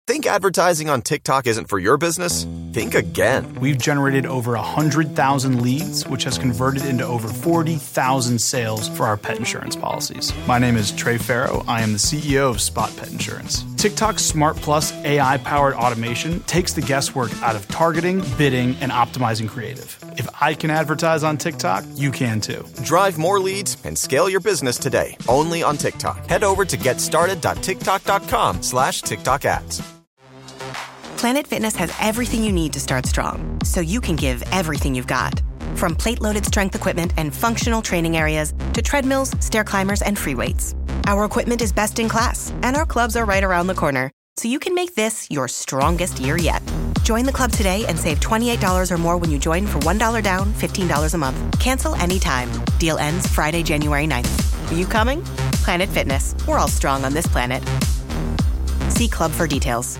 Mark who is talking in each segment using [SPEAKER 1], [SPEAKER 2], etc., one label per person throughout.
[SPEAKER 1] Think advertising on TikTok isn't for your business? Think again.
[SPEAKER 2] We've generated over 100,000 leads, which has converted into over 40,000 sales for our pet insurance policies. My name is Trey Farrow. I am the CEO of Spot Pet Insurance. TikTok's Smart Plus AI-powered automation takes the guesswork out of targeting, bidding, and optimizing creative. If I can advertise on TikTok, you can too.
[SPEAKER 1] Drive more leads and scale your business today, only on TikTok. Head over to getstarted.tiktok.com/TikTok ads.
[SPEAKER 3] Planet Fitness has everything you need to start strong, so you can give everything you've got. From plate-loaded strength equipment and functional training areas to treadmills, stair climbers, and free weights. Our equipment is best in class, and our clubs are right around the corner, so you can make this your strongest year yet. Join the club today and save $28 or more when you join for $1 down, $15 a month. Cancel anytime. Deal ends Friday, January 9th. Are you coming? Planet Fitness. We're all strong on this planet. See club for details.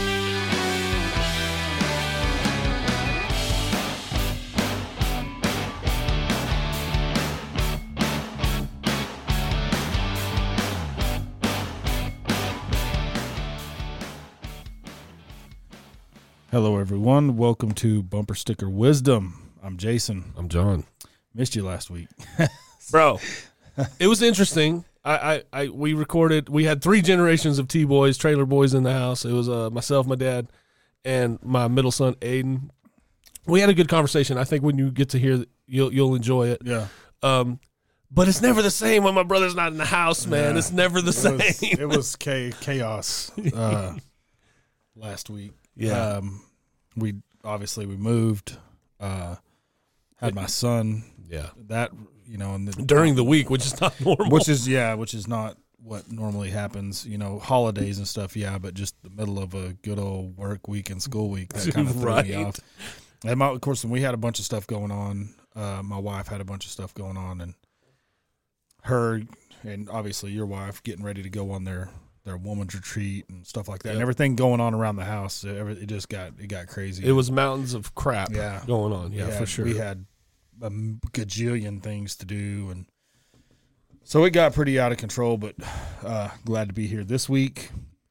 [SPEAKER 4] Hello, everyone. Welcome to Bumper Sticker Wisdom. I'm Jason.
[SPEAKER 5] I'm John.
[SPEAKER 4] Missed you last week.
[SPEAKER 5] Bro, it was interesting. We recorded, we had 3 generations of T-boys, trailer boys in the house. It was myself, my dad, and my middle son, Aiden. We had a good conversation. I think when you get to hear it, you'll enjoy it.
[SPEAKER 4] Yeah.
[SPEAKER 5] But it's never the same when my brother's not in the house, man. Yeah. It's never the same.
[SPEAKER 4] It was chaos last week.
[SPEAKER 5] Yeah.
[SPEAKER 4] We moved, had my son.
[SPEAKER 5] Yeah.
[SPEAKER 4] That, and
[SPEAKER 5] during the week, which is not normal.
[SPEAKER 4] Which is not what normally happens, holidays and stuff. Yeah. But just the middle of a good old work week and school week, that kind of threw me off. And of course, we had a bunch of stuff going on. My wife had a bunch of stuff going on, and her, and obviously your wife, getting ready to go on their woman's retreat and stuff like that, and everything going on around the house. It got crazy.
[SPEAKER 5] It was mountains of crap going on. Yeah, for sure.
[SPEAKER 4] We had a gajillion things to do, and so it got pretty out of control. But glad to be here this week.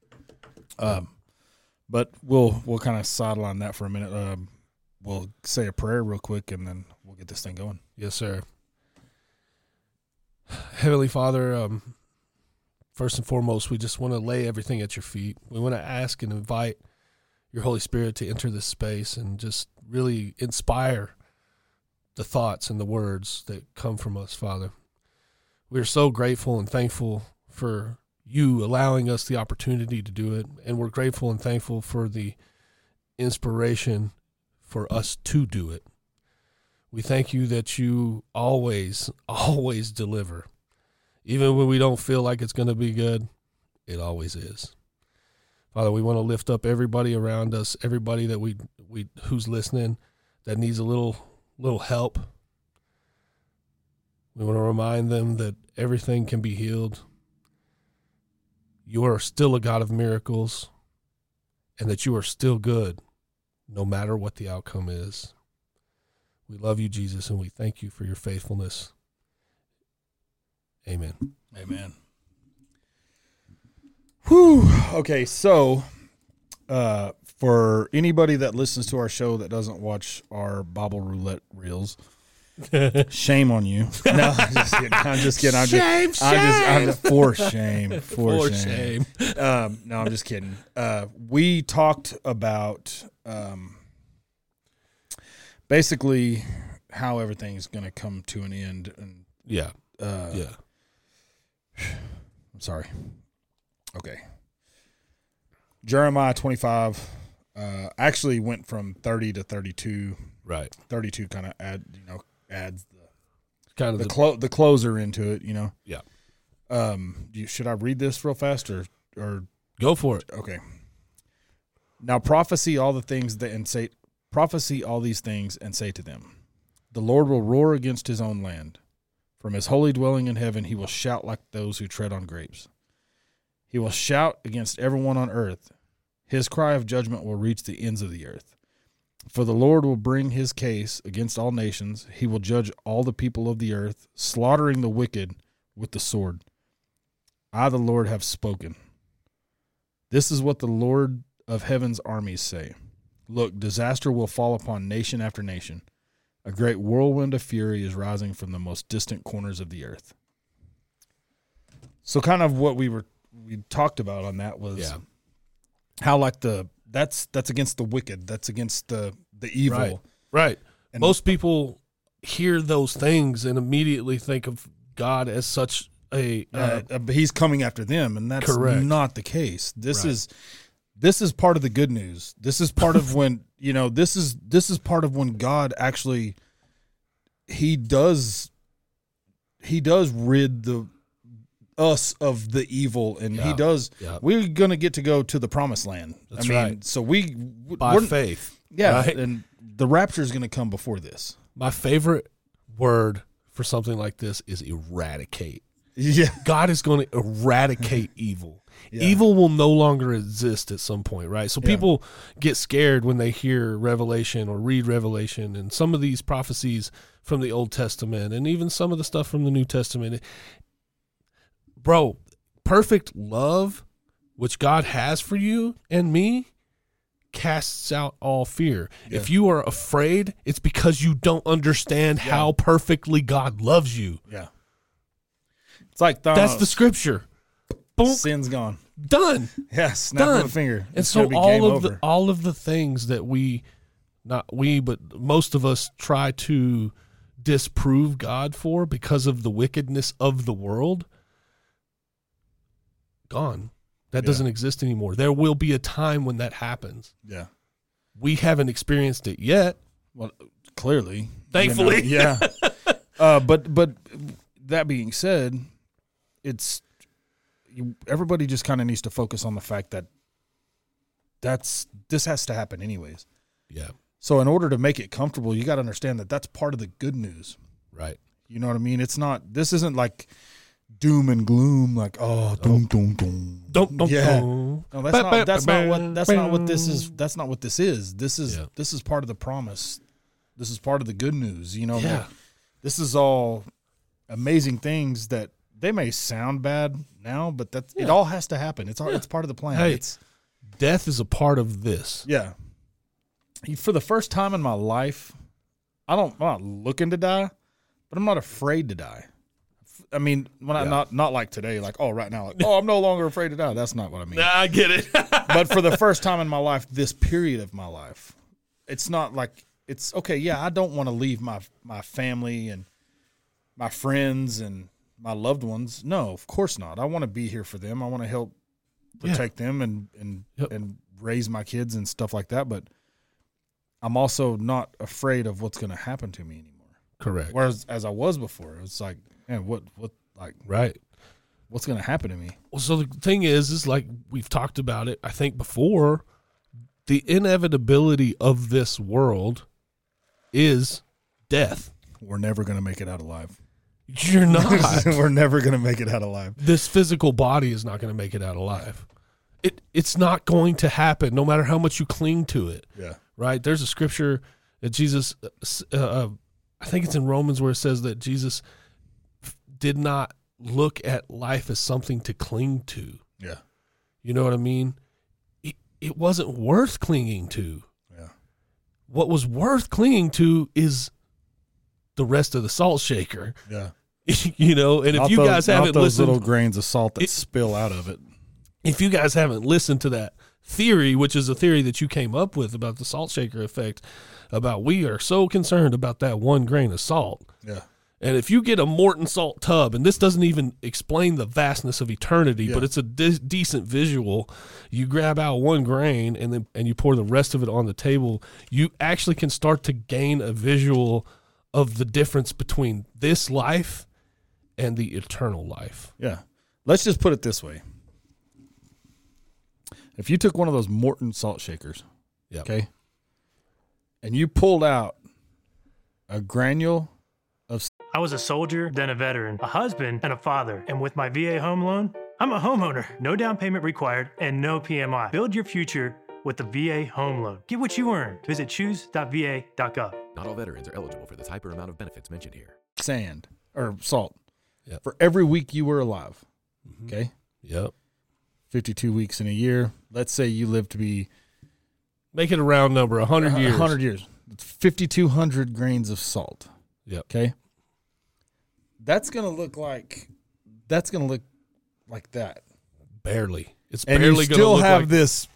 [SPEAKER 4] But we'll kind of sidle on that for a minute. We'll say a prayer real quick, and then we'll get this thing going.
[SPEAKER 5] Yes, sir. Heavenly Father, first and foremost, we just want to lay everything at your feet. We want to ask and invite your Holy Spirit to enter this space and just really inspire the thoughts and the words that come from us, Father. We are so grateful and thankful for you allowing us the opportunity to do it, and we're grateful and thankful for the inspiration for us to do it. We thank you that you always, always deliver. Even when we don't feel like it's going to be good, it always is. Father, we want to lift up everybody around us, everybody that we who's listening that needs a little help. We want to remind them that everything can be healed. You are still a God of miracles, and that you are still good, no matter what the outcome is. We love you, Jesus, and we thank you for your faithfulness. Amen.
[SPEAKER 4] Amen. Whew. Okay, so for anybody that listens to our show that doesn't watch our Bible Roulette reels, shame on you. No, I'm just kidding. I'm just for shame. For shame. No, I'm just kidding. We talked about basically how everything's going to come to an end. And I'm sorry. Okay. Jeremiah 25 actually went from 30 to 32.
[SPEAKER 5] Right.
[SPEAKER 4] 32 kind of adds the
[SPEAKER 5] the
[SPEAKER 4] closer into it,
[SPEAKER 5] Yeah.
[SPEAKER 4] Should I read this real fast or
[SPEAKER 5] go for it?
[SPEAKER 4] Okay. Now prophesy all these things and say to them, the Lord will roar against his own land. From his holy dwelling in heaven, he will shout like those who tread on grapes. He will shout against everyone on earth. His cry of judgment will reach the ends of the earth. For the Lord will bring his case against all nations. He will judge all the people of the earth, slaughtering the wicked with the sword. I, the Lord, have spoken. This is what the Lord of heaven's armies say, look, disaster will fall upon nation after nation. A great whirlwind of fury is rising from the most distant corners of the earth. So kind of what we talked about on that was how like that's against the wicked. That's against the evil.
[SPEAKER 5] Right.
[SPEAKER 4] And
[SPEAKER 5] most people hear those things and immediately think of God as such
[SPEAKER 4] he's coming after them, and that's
[SPEAKER 5] correct.
[SPEAKER 4] Not the case. This is part of the good news. This is part of when this is part of when God actually he does rid us of the evil, and he does. Yeah. We're gonna get to go to the promised land.
[SPEAKER 5] That's right.
[SPEAKER 4] So
[SPEAKER 5] by faith,
[SPEAKER 4] right? And the rapture is gonna come before this.
[SPEAKER 5] My favorite word for something like this is eradicate.
[SPEAKER 4] Yeah.
[SPEAKER 5] God is going to eradicate evil. Yeah. Evil will no longer exist at some point, right? So people get scared when they hear Revelation or read Revelation and some of these prophecies from the Old Testament and even some of the stuff from the New Testament. Bro, perfect love, which God has for you and me, casts out all fear. Yeah. If you are afraid, it's because you don't understand how perfectly God loves you.
[SPEAKER 4] Yeah. It's like Thanos.
[SPEAKER 5] That's the scripture. Boom.
[SPEAKER 4] Sin's gone.
[SPEAKER 5] Done.
[SPEAKER 4] Yeah, snap of a finger.
[SPEAKER 5] And so all of the things that but most of us try to disprove God for because of the wickedness of the world, gone. That doesn't exist anymore. There will be a time when that happens.
[SPEAKER 4] Yeah.
[SPEAKER 5] We haven't experienced it yet.
[SPEAKER 4] Well, clearly.
[SPEAKER 5] Thankfully.
[SPEAKER 4] Yeah. But that being said, everybody just kind of needs to focus on the fact that this has to happen anyways.
[SPEAKER 5] Yeah.
[SPEAKER 4] So in order to make it comfortable, you got to understand that that's part of the good news.
[SPEAKER 5] Right.
[SPEAKER 4] You know what I mean? This isn't like doom and gloom, like doom.
[SPEAKER 5] Yeah.
[SPEAKER 4] No, that's not what this is. That's not what this is. This is part of the promise. This is part of the good news. Like, this is all amazing things that they may sound bad now, but it all has to happen. It's part of the plan.
[SPEAKER 5] Hey, death is a part of this.
[SPEAKER 4] Yeah. For the first time in my life, I'm not looking to die, but I'm not afraid to die. I mean, not like today, like, right now, like, I'm no longer afraid to die. That's not what I mean.
[SPEAKER 5] Nah, I get it.
[SPEAKER 4] But for the first time in my life, this period of my life, it's not like it's okay. Yeah, I don't want to leave my family and my friends and my loved ones. No, of course not. I want to be here for them. I want to help protect them and raise my kids and stuff like that. But I'm also not afraid of what's going to happen to me anymore.
[SPEAKER 5] Correct.
[SPEAKER 4] Whereas as I was before, it's like, man, what
[SPEAKER 5] right.
[SPEAKER 4] What's going to happen to me?
[SPEAKER 5] Well, so the thing is like we've talked about it, I think before, the inevitability of this world is death.
[SPEAKER 4] We're never going to make it out alive.
[SPEAKER 5] You're not.
[SPEAKER 4] We're never going to make it out alive.
[SPEAKER 5] This physical body is not going to make it out alive. It's not going to happen, no matter how much you cling to it.
[SPEAKER 4] Yeah.
[SPEAKER 5] Right? There's a scripture that Jesus, I think it's in Romans where it says that Jesus did not look at life as something to cling to.
[SPEAKER 4] Yeah.
[SPEAKER 5] You know what I mean? It wasn't worth clinging to.
[SPEAKER 4] Yeah.
[SPEAKER 5] What was worth clinging to is the rest of the salt shaker.
[SPEAKER 4] Yeah.
[SPEAKER 5] And if you guys haven't listened,
[SPEAKER 4] little grains of salt that spill out of it.
[SPEAKER 5] If you guys haven't listened to that theory, which is a theory that you came up with about the salt shaker effect, about we are so concerned about that 1 grain of salt.
[SPEAKER 4] Yeah.
[SPEAKER 5] And if you get a Morton salt tub, and this doesn't even explain the vastness of eternity, but it's a decent visual, you grab out 1 grain and you pour the rest of it on the table, you actually can start to gain a visual of the difference between this life and the eternal life.
[SPEAKER 4] Yeah. Let's just put it this way. If you took one of those Morton salt shakers, okay, and you pulled out a granule of...
[SPEAKER 6] I was a soldier, then a veteran, a husband, and a father. And with my VA home loan, I'm a homeowner. No down payment required and no PMI. Build your future with the VA home loan. Get what you earn. Visit choose.va.gov.
[SPEAKER 7] Not all veterans are eligible for the type or amount of benefits mentioned here.
[SPEAKER 4] Sand or salt for every week you were alive. Okay.
[SPEAKER 5] Yep.
[SPEAKER 4] 52 weeks in a year. Let's say you live to be
[SPEAKER 5] Make it a round number, 100 years.
[SPEAKER 4] 100 years. It's 5,200 grains of salt.
[SPEAKER 5] Yep.
[SPEAKER 4] Okay. That's gonna look like that.
[SPEAKER 5] Barely. It's
[SPEAKER 4] And
[SPEAKER 5] barely
[SPEAKER 4] you
[SPEAKER 5] going to
[SPEAKER 4] still
[SPEAKER 5] look
[SPEAKER 4] have
[SPEAKER 5] like
[SPEAKER 4] this.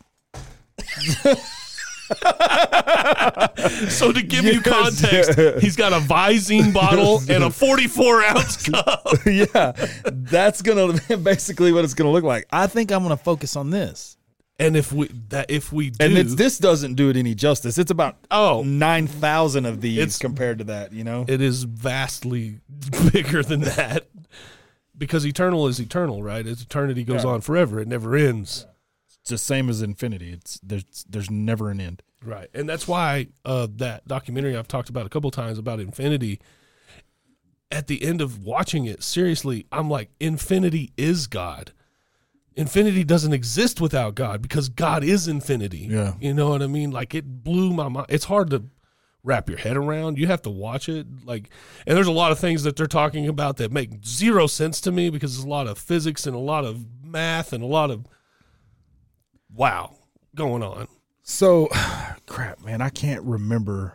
[SPEAKER 5] So to give you
[SPEAKER 4] Yes.
[SPEAKER 5] context, he's got a Visine bottle and a 44-ounce cup.
[SPEAKER 4] Yeah, that's gonna basically what it's gonna look like. I think I'm gonna focus on this.
[SPEAKER 5] And if we do,
[SPEAKER 4] And this doesn't do it any justice. It's about 9,000 of these
[SPEAKER 5] It's-
[SPEAKER 4] compared to that. You know,
[SPEAKER 5] it is vastly bigger than that, because eternal is eternal, right? As eternity goes on forever, it never ends.
[SPEAKER 4] it's the same as infinity. There's never an end.
[SPEAKER 5] Right. And that's why that documentary I've talked about a couple times about infinity, at the end of watching it, seriously, I'm like, infinity is God. Infinity doesn't exist without God, because God is infinity.
[SPEAKER 4] Yeah.
[SPEAKER 5] You know what I mean? Like, it blew my mind. It's hard to wrap your head around. You have to watch it. Like, and there's a lot of things that they're talking about that make zero sense to me, because there's a lot of physics and a lot of math and a lot of wow going on.
[SPEAKER 4] So, crap, man, I can't remember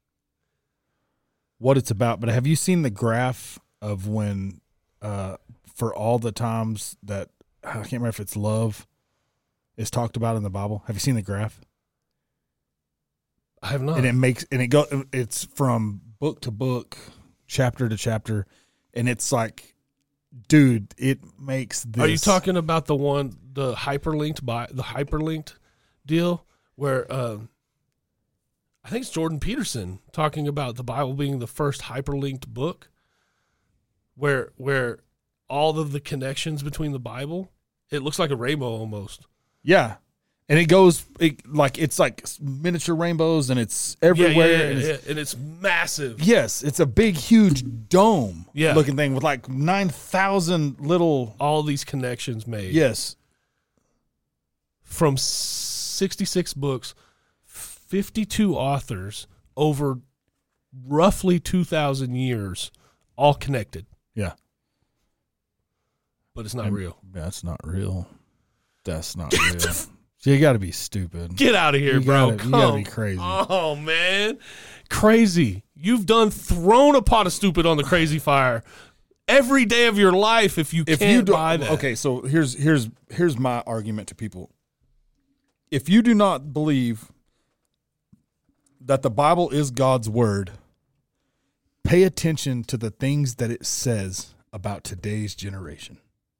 [SPEAKER 4] what it's about. But have you seen the graph of when, for all the times that I can't remember if it's love is talked about in the Bible? Have you seen the graph?
[SPEAKER 5] I have not.
[SPEAKER 4] And it's from book to book, chapter to chapter, and it's like, dude, it makes this.
[SPEAKER 5] Are you talking about the hyperlinked deal where I think it's Jordan Peterson talking about the Bible being the first hyperlinked book, where all of the connections between the Bible, it looks like a rainbow almost.
[SPEAKER 4] Yeah. And it's like miniature rainbows, and it's everywhere.
[SPEAKER 5] And it's massive.
[SPEAKER 4] Yes, it's a big, huge dome
[SPEAKER 5] Yeah.
[SPEAKER 4] looking thing with like 9,000 little.
[SPEAKER 5] All these connections made.
[SPEAKER 4] Yes.
[SPEAKER 5] From 66 books, 52 authors over roughly 2,000 years, all connected.
[SPEAKER 4] Yeah.
[SPEAKER 5] But it's not real.
[SPEAKER 4] That's not real. That's not real. So you got to be stupid.
[SPEAKER 5] Get out of here,
[SPEAKER 4] You
[SPEAKER 5] bro.
[SPEAKER 4] gotta- you gotta be crazy.
[SPEAKER 5] Oh, man. Crazy. You've thrown a pot of stupid on the crazy fire every day of your life if you can't buy that.
[SPEAKER 4] Okay, so here's my argument to people. If you do not believe that the Bible is God's word, pay attention to the things that it says about today's generation.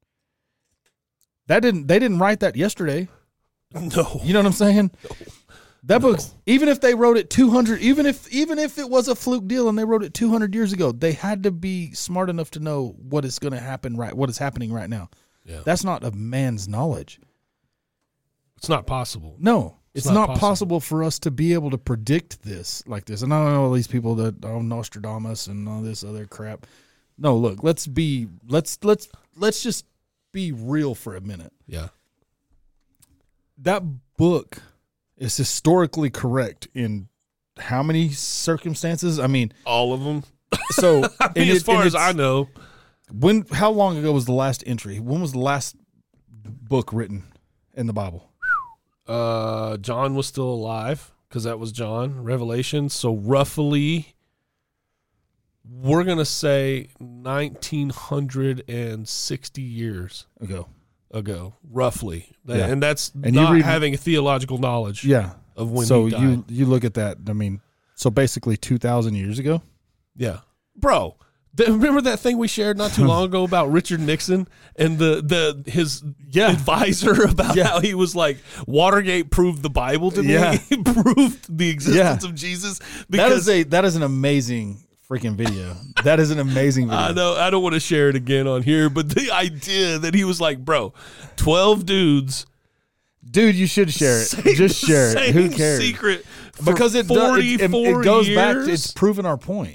[SPEAKER 4] They didn't write that yesterday.
[SPEAKER 5] No.
[SPEAKER 4] You know what I'm saying? No. That book's, even if they wrote it 200, even if it was a fluke deal and they wrote it 200 years ago, they had to be smart enough to know what is going to happen what is happening right now.
[SPEAKER 5] Yeah.
[SPEAKER 4] That's not of man's knowledge.
[SPEAKER 5] It's not possible.
[SPEAKER 4] No, it's not possible for us to be able to predict this like this. And I don't know all these people that Nostradamus and all this other crap. No, look, let's just be real for a minute.
[SPEAKER 5] Yeah.
[SPEAKER 4] That book is historically correct in how many circumstances? I mean,
[SPEAKER 5] all of them.
[SPEAKER 4] So,
[SPEAKER 5] I mean, as far as I know,
[SPEAKER 4] how long ago was the last entry? When was the last book written in the Bible?
[SPEAKER 5] John was still alive, because that was John, Revelation. So roughly, we're going to say 1960 years ago, roughly.
[SPEAKER 4] Yeah.
[SPEAKER 5] And that's
[SPEAKER 4] And
[SPEAKER 5] not having a theological knowledge of when
[SPEAKER 4] so
[SPEAKER 5] he died.
[SPEAKER 4] you look at that. I mean, so basically 2,000 years ago.
[SPEAKER 5] Yeah. Bro, remember that thing we shared not too long ago about Richard Nixon and his advisor about how he was like, Watergate proved the Bible to me.
[SPEAKER 4] Yeah.
[SPEAKER 5] He proved the existence of Jesus.
[SPEAKER 4] Because that is an amazing freaking video. That is an amazing video.
[SPEAKER 5] I know. I don't want to share it again on here, but the idea that he was like, bro, 12 dudes.
[SPEAKER 4] Dude, you should share it. Just share it. Who cares?
[SPEAKER 5] Secret
[SPEAKER 4] because it goes back to, it's proven our point.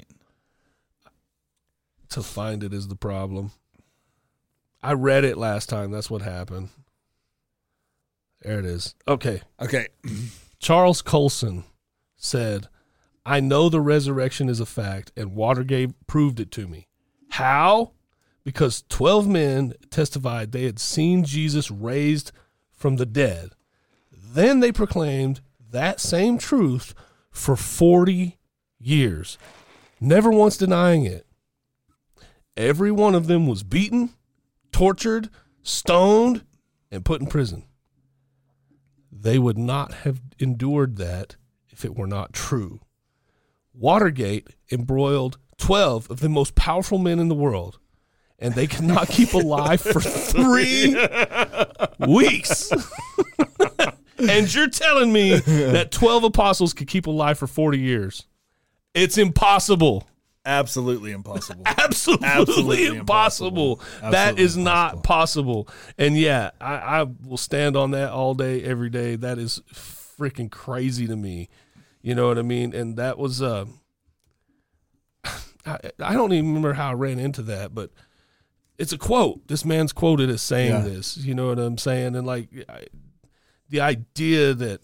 [SPEAKER 5] To find it is the problem. I read it last time. That's what happened. There it is. Okay. Charles Colson said, I know the resurrection is a fact, and Watergate proved it to me. How? Because 12 men testified they had seen Jesus raised from the dead. Then they proclaimed that same truth for 40 years, never once denying it. Every one of them was beaten, tortured, stoned, and put in prison. They would not have endured that if it were not true. Watergate embroiled 12 of the most powerful men in the world, and they could not keep alive for 3 weeks. And you're telling me that 12 apostles could keep alive for 40 years? It's impossible.
[SPEAKER 4] Absolutely impossible.
[SPEAKER 5] Absolutely impossible. That is not possible. And yeah, I will stand on that all day, every day. That is freaking crazy to me. You know what I mean? And that was, I don't even remember how I ran into that, but it's a quote. This man's quoted as saying this. You know what I'm saying? And like the idea that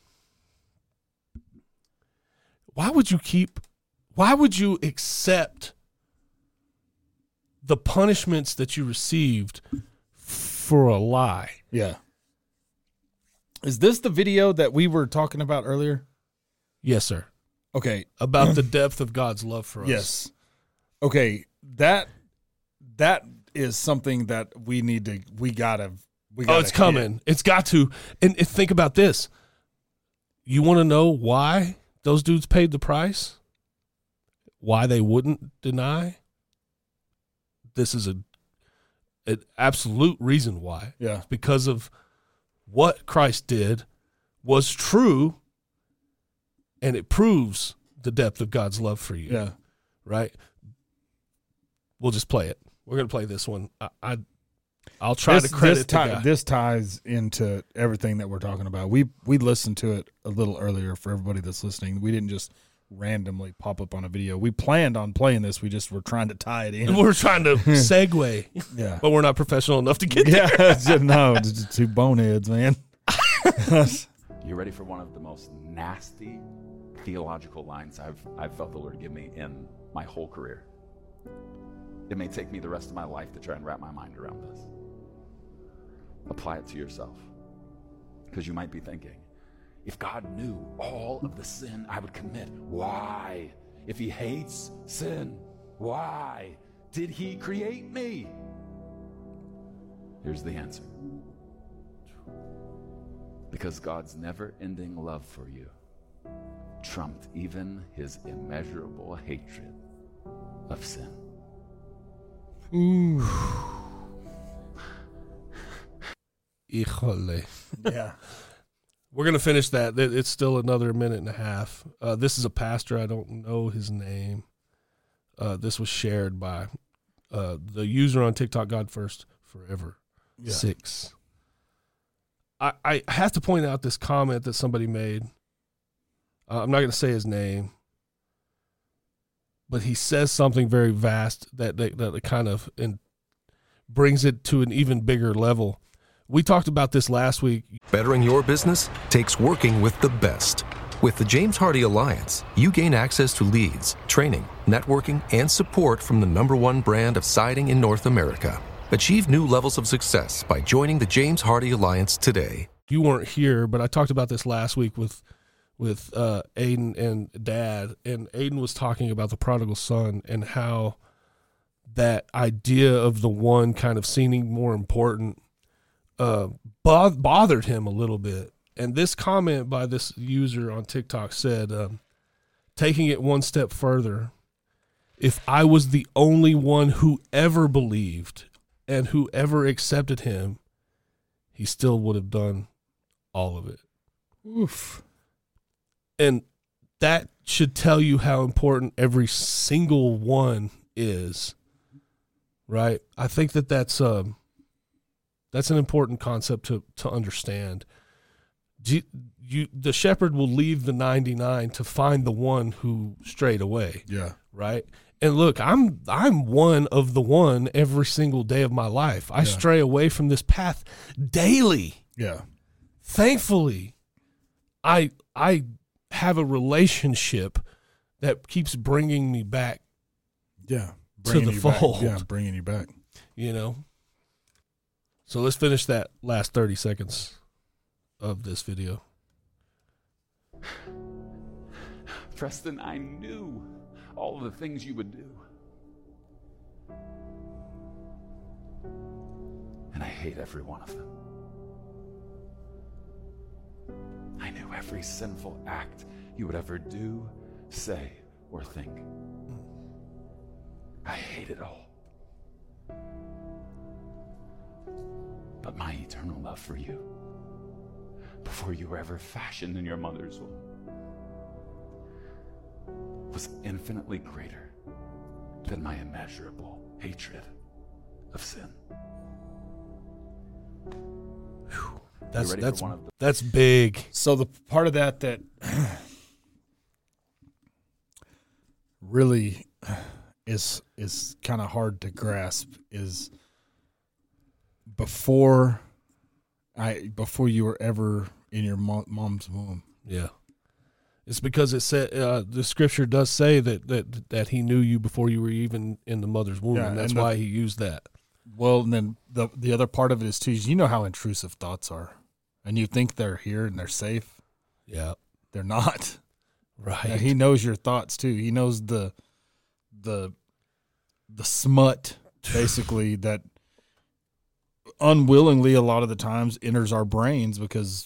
[SPEAKER 5] why would you accept the punishments that you received for a lie?
[SPEAKER 4] Yeah. Is this the video that we were talking about earlier?
[SPEAKER 5] Yes, sir.
[SPEAKER 4] Okay.
[SPEAKER 5] About the depth of God's love for us.
[SPEAKER 4] Yes. Okay. That is something that we gotta
[SPEAKER 5] it's coming. It's got to. And think about this. You want to know why those dudes paid the price? Why they wouldn't deny? This is an absolute reason why.
[SPEAKER 4] Yeah.
[SPEAKER 5] It's because of what Christ did was true, and it proves the depth of God's love for you.
[SPEAKER 4] Yeah.
[SPEAKER 5] Right? We'll just play it. We're going to play this one. I'll try to credit
[SPEAKER 4] this ties into everything that we're talking about. We listened to it a little earlier for everybody that's listening. We didn't just randomly pop up on a video. We planned on playing this. We just were trying to tie it in.
[SPEAKER 5] We're trying to segue.
[SPEAKER 4] Yeah.
[SPEAKER 5] But we're not professional enough to get there.
[SPEAKER 4] Yeah. No, it's just two boneheads, man.
[SPEAKER 8] You ready for one of the most nasty theological lines I've felt the Lord give me in my whole career? It may take me the rest of my life to try and wrap my mind around this. Apply it to yourself. Because you might be thinking, if God knew all of the sin I would commit, why? If he hates sin, why did he create me? Here's the answer. Because God's never-ending love for you trumped even his immeasurable hatred of sin.
[SPEAKER 5] Ooh. Híjole.
[SPEAKER 4] Yeah.
[SPEAKER 5] We're going to finish that. It's still another minute and a half. This is a pastor. I don't know his name. This was shared by the user on TikTok, God First Forever 6. I have to point out this comment that somebody made. I'm not going to say his name, but he says something very vast that kind of brings it to an even bigger level. We talked about this last week.
[SPEAKER 9] Bettering your business takes working with the best. With the James Hardie Alliance, you gain access to leads, training, networking, and support from the #1 brand of siding in North America. Achieve new levels of success by joining the James Hardie Alliance today.
[SPEAKER 5] You weren't here, but I talked about this last week with Aiden and Dad, and Aiden was talking about the prodigal son and how that idea of the one kind of seeming more important bothered him a little bit. And this comment by this user on TikTok said, taking it one step further, if I was the only one who ever believed and who ever accepted him, he still would have done all of it.
[SPEAKER 4] Oof.
[SPEAKER 5] And that should tell you how important every single one is, right? I think that's an important concept to understand. The shepherd will leave the 99 to find the one who strayed away.
[SPEAKER 4] Yeah.
[SPEAKER 5] Right. And look, I'm one of the one every single day of my life. I stray away from this path daily.
[SPEAKER 4] Yeah.
[SPEAKER 5] Thankfully, I have a relationship that keeps bringing me back.
[SPEAKER 4] Yeah.
[SPEAKER 5] To the fold.
[SPEAKER 4] Yeah, bringing you back.
[SPEAKER 5] You know. So let's finish that last 30 seconds of this video.
[SPEAKER 8] Preston, I knew all of the things you would do. And I hate every one of them. I knew every sinful act you would ever do, say, or think. I hate it all. But my eternal love for you, before you were ever fashioned in your mother's womb, was infinitely greater than my immeasurable hatred of sin.
[SPEAKER 5] That's big.
[SPEAKER 4] So the part of that really is kind of hard to grasp is before you were ever in your mom's womb.
[SPEAKER 5] Yeah. It's because it said the scripture does say that he knew you before you were even in the mother's womb, and that's why he used that.
[SPEAKER 4] Well, and then the other part of it is too, you know how intrusive thoughts are, and you think they're here and they're safe.
[SPEAKER 5] Yeah,
[SPEAKER 4] they're not.
[SPEAKER 5] Right.
[SPEAKER 4] And he knows your thoughts too. He knows the smut basically that unwillingly a lot of the times enters our brains because.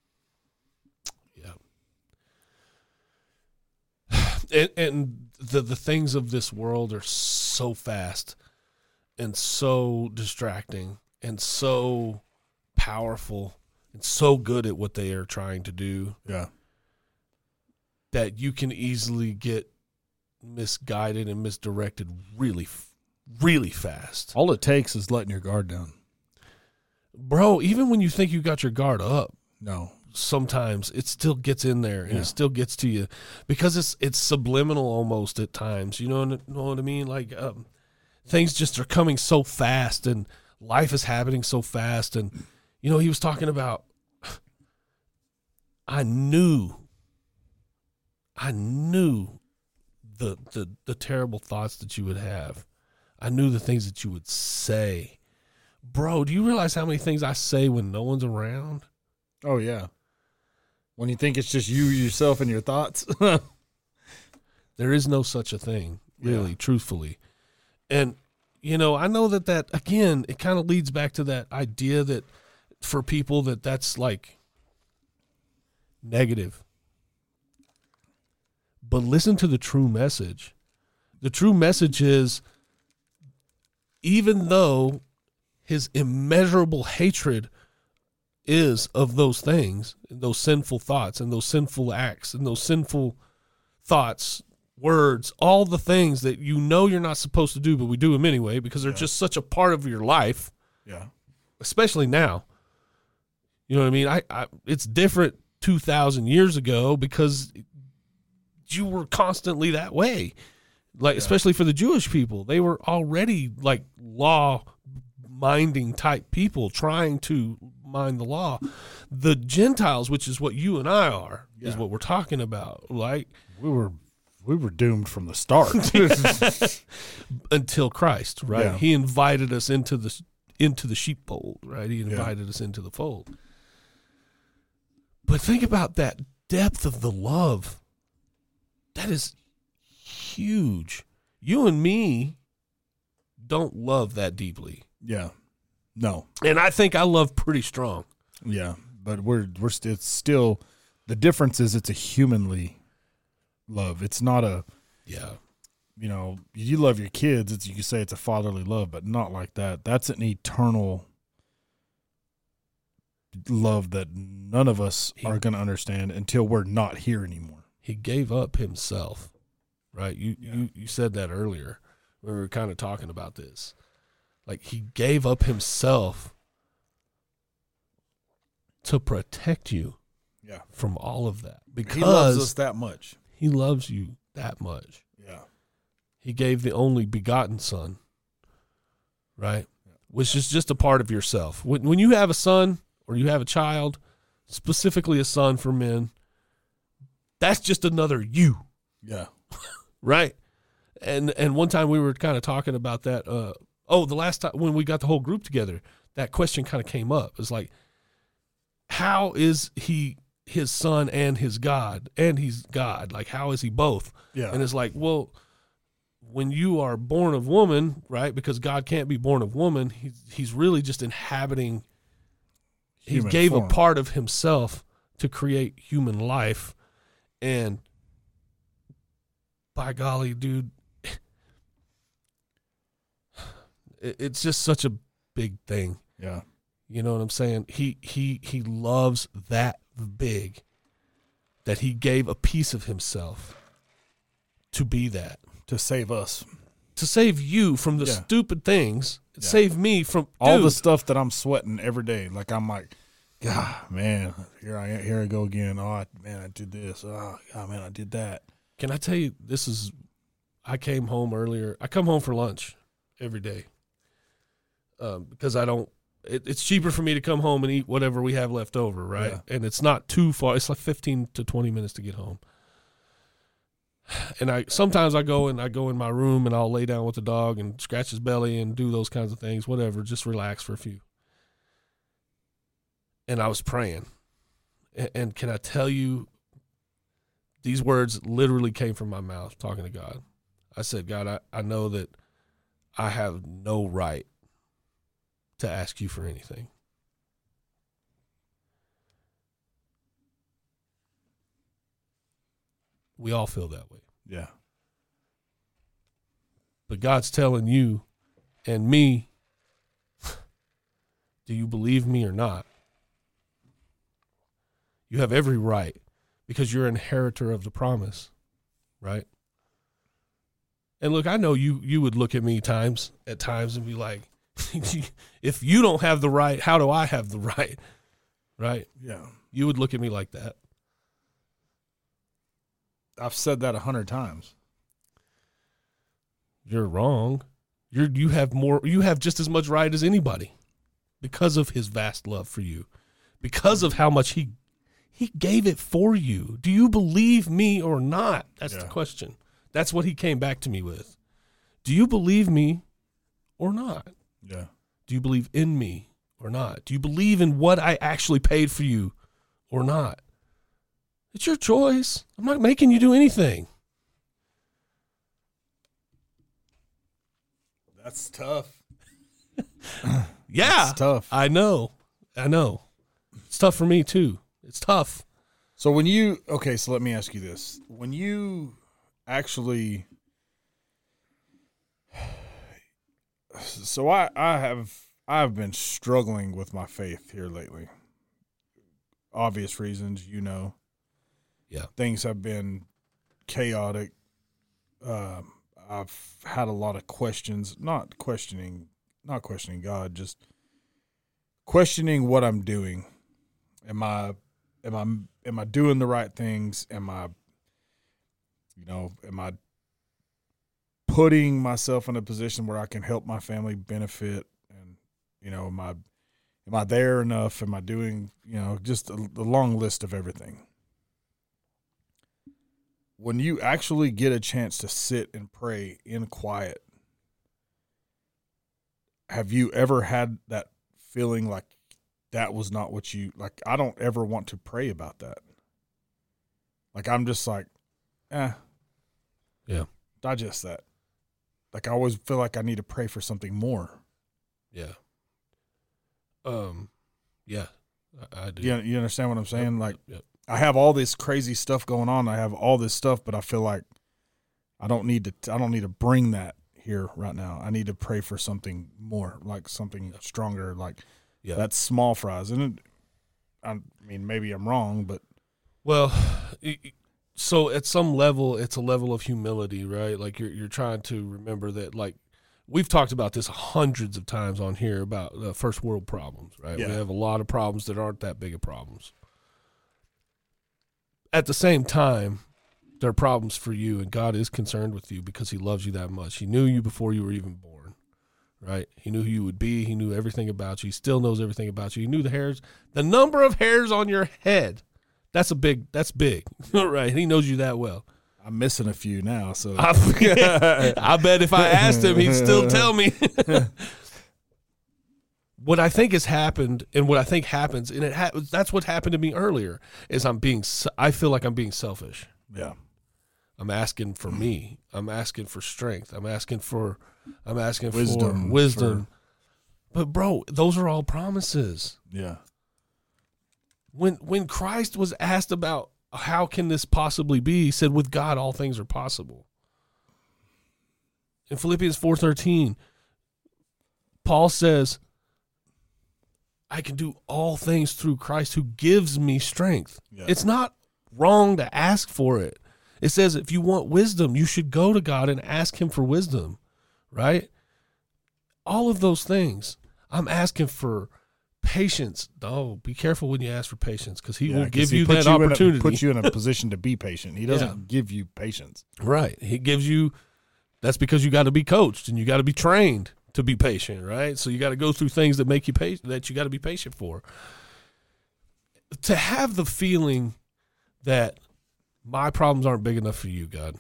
[SPEAKER 5] And the things of this world are so fast and so distracting and so powerful and so good at what they are trying to do.
[SPEAKER 4] Yeah.
[SPEAKER 5] That you can easily get misguided and misdirected really, really fast.
[SPEAKER 4] All it takes is letting your guard down.
[SPEAKER 5] Bro, even when you think you got your guard up.
[SPEAKER 4] No.
[SPEAKER 5] Sometimes it still gets in there and it still gets to you because it's subliminal almost at times. You know what I mean? Like things just are coming so fast and life is happening so fast. And, you know, he was talking about, I knew the terrible thoughts that you would have. I knew the things that you would say. Bro, do you realize how many things I say when no one's around?
[SPEAKER 4] Oh, yeah. When you think it's just you, yourself, and your thoughts.
[SPEAKER 5] There is no such a thing, really, truthfully. And, you know, I know that again, it kind of leads back to that idea that for people that's like negative. But listen to the true message. The true message is, even though his immeasurable hatred is of those things, those sinful thoughts and those sinful acts and those sinful thoughts, words, all the things that you know you're not supposed to do, but we do them anyway because they're just such a part of your life.
[SPEAKER 4] Yeah.
[SPEAKER 5] Especially now. You know what I mean? I it's different 2,000 years ago because you were constantly that way. Like, especially for the Jewish people, they were already like law-minding type people trying to mind the law. The Gentiles, which is what you and I are, is what we're talking about. Like
[SPEAKER 4] we were doomed from the start
[SPEAKER 5] until Christ, right?
[SPEAKER 4] Yeah.
[SPEAKER 5] He invited us into the sheepfold, right? He invited us into the fold. But think about that depth of the love. That is huge. You and me don't love that deeply.
[SPEAKER 4] Yeah. No.
[SPEAKER 5] And I think I love pretty strong.
[SPEAKER 4] Yeah, but it's still, the difference is it's a humanly love. It's not a, you know, you love your kids. You can say it's a fatherly love, but not like that. That's an eternal love that none of us are going to understand until we're not here anymore.
[SPEAKER 5] He gave up himself, right? You said that earlier when we were kind of talking about this. Like, he gave up himself to protect you from all of that. Because
[SPEAKER 4] he loves us that much.
[SPEAKER 5] He loves you that much.
[SPEAKER 4] Yeah.
[SPEAKER 5] He gave the only begotten son, right? Yeah. Which is just a part of yourself. When you have a son or you have a child, specifically a son for men, that's just another you.
[SPEAKER 4] Yeah.
[SPEAKER 5] Right? And one time we were kind of talking about that. The last time when we got the whole group together, that question kind of came up. It's like, how is he his son and his God, and he's God? Like, how is he both?
[SPEAKER 4] Yeah.
[SPEAKER 5] And it's like, well, when you are born of woman, right? Because God can't be born of woman. He's really just inhabiting. He gave a part of himself to create human life. And by golly, dude, it's just such a big thing.
[SPEAKER 4] Yeah.
[SPEAKER 5] You know what I'm saying? He loves that big that he gave a piece of himself to be that.
[SPEAKER 4] To save us.
[SPEAKER 5] To save you from the stupid things.
[SPEAKER 4] Yeah.
[SPEAKER 5] Save me from
[SPEAKER 4] all the stuff that I'm sweating every day. Like, I'm like, God, man, here I go again. Oh, man, I did this. Oh, God, man, I did that.
[SPEAKER 5] Can I tell you, I came home earlier. I come home for lunch every day because I don't, it's cheaper for me to come home and eat whatever we have left over, right? Yeah. And it's not too far. It's like 15 to 20 minutes to get home. And sometimes I go in my room and I'll lay down with the dog and scratch his belly and do those kinds of things, whatever, just relax for a few. And I was praying. And can I tell you, these words literally came from my mouth talking to God. I said, God, I know that I have no right to ask you for anything. We all feel that way.
[SPEAKER 4] Yeah.
[SPEAKER 5] But God's telling you and me, do you believe me or not? You have every right because you're an inheritor of the promise, right? And look, I know you would look at me at times and be like, if you don't have the right, how do I have the right? Right?
[SPEAKER 4] Yeah.
[SPEAKER 5] You would look at me like that.
[SPEAKER 4] I've said that 100 times.
[SPEAKER 5] You're wrong. You have just as much right as anybody because of his vast love for you, because of how much he gave it for you. Do you believe me or not? That's the question. That's what he came back to me with. Do you believe me or not?
[SPEAKER 4] Yeah.
[SPEAKER 5] Do you believe in me or not? Do you believe in what I actually paid for you or not? It's your choice. I'm not making you do anything.
[SPEAKER 4] That's tough.
[SPEAKER 5] Yeah.
[SPEAKER 4] That's tough.
[SPEAKER 5] I know. It's tough for me too. It's tough.
[SPEAKER 4] So so let me ask you this. When you actually, so I've been struggling with my faith here lately. Obvious reasons,
[SPEAKER 5] Yeah.
[SPEAKER 4] Things have been chaotic. I've had a lot of questions, not questioning God, just questioning what I'm doing. Am I doing the right things? Am I putting myself in a position where I can help my family benefit? And, am I there enough? Am I doing, just a long list of everything. When you actually get a chance to sit and pray in quiet, have you ever had that feeling like that was not what you, like, I don't ever want to pray about that. Like, I'm just like,
[SPEAKER 5] Yeah.
[SPEAKER 4] digest that. Like, I always feel like I need to pray for something more.
[SPEAKER 5] Yeah. Yeah, I do.
[SPEAKER 4] You understand what I'm saying?
[SPEAKER 5] Yep.
[SPEAKER 4] I have all this crazy stuff going on. I have all this stuff, but I feel like I don't need to bring that here right now. I need to pray for something more, like something stronger, like that's small fries. And I mean, maybe I'm wrong, but.
[SPEAKER 5] Well, so at some level, it's a level of humility, right? Like you're trying to remember that, like, we've talked about this hundreds of times on here about first world problems, right?
[SPEAKER 4] Yeah.
[SPEAKER 5] We have a lot of problems that aren't that big of problems. At the same time, there are problems for you, and God is concerned with you because he loves you that much. He knew you before you were even born, right? He knew who you would be. He knew everything about you. He still knows everything about you. He knew the number of hairs on your head. That's big, right? He knows you that well.
[SPEAKER 4] I'm missing a few now, so.
[SPEAKER 5] I bet if I asked him, he'd still tell me. what I think has happened, and what I think happens, and that's what happened to me earlier, is I feel like I'm being selfish.
[SPEAKER 4] Yeah.
[SPEAKER 5] I'm asking for me. I'm asking for strength. I'm asking for
[SPEAKER 4] Wisdom.
[SPEAKER 5] wisdom. But bro, those are all promises.
[SPEAKER 4] Yeah.
[SPEAKER 5] When Christ was asked about how can this possibly be, he said, with God all things are possible. In Philippians 4:13, Paul says, I can do all things through Christ who gives me strength.
[SPEAKER 4] Yeah.
[SPEAKER 5] It's not wrong to ask for it. It says if you want wisdom, you should go to God and ask him for wisdom, right? All of those things. I'm asking for patience. Oh, be careful when you ask for patience, because he will give you that opportunity.
[SPEAKER 4] He puts you in a position to be patient. He doesn't give you patience.
[SPEAKER 5] Right. He gives you, that's because you got to be coached and you got to be trained to be patient, right? So you got to go through things that make you patient, that you got to be patient for. To have the feeling that my problems aren't big enough for you, God.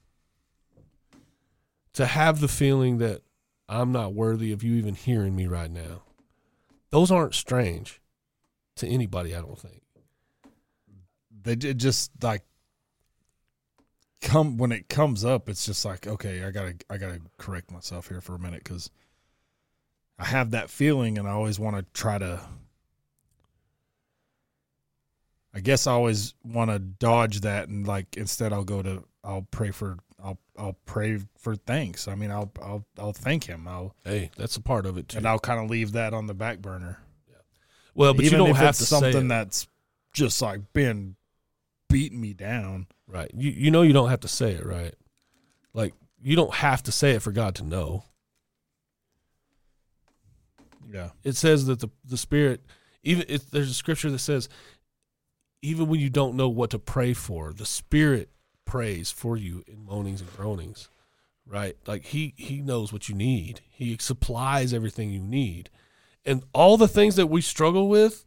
[SPEAKER 5] To have the feeling that I'm not worthy of you even hearing me right now. Those aren't strange to anybody, I don't think.
[SPEAKER 4] They just like when it comes up, it's just like, okay, I gotta correct myself here for a minute, because I have that feeling, and I always want to try to. I guess I always want to dodge that, and like instead I'll pray for thanks. I mean, I'll thank him.
[SPEAKER 5] Hey, that's a part of it too.
[SPEAKER 4] And I'll kind of leave that on the back burner.
[SPEAKER 5] Yeah. Well, but
[SPEAKER 4] even
[SPEAKER 5] you don't
[SPEAKER 4] if
[SPEAKER 5] have
[SPEAKER 4] it's
[SPEAKER 5] to
[SPEAKER 4] something
[SPEAKER 5] say it.
[SPEAKER 4] that's just like been beating me down.
[SPEAKER 5] Right. You know you don't have to say it, right? Like, you don't have to say it for God to know.
[SPEAKER 4] Yeah.
[SPEAKER 5] It says that the Spirit, there's a scripture that says, even when you don't know what to pray for, the Spirit prays for you in moanings and groanings, right? Like he knows what you need. He supplies everything you need. And all the things that we struggle with,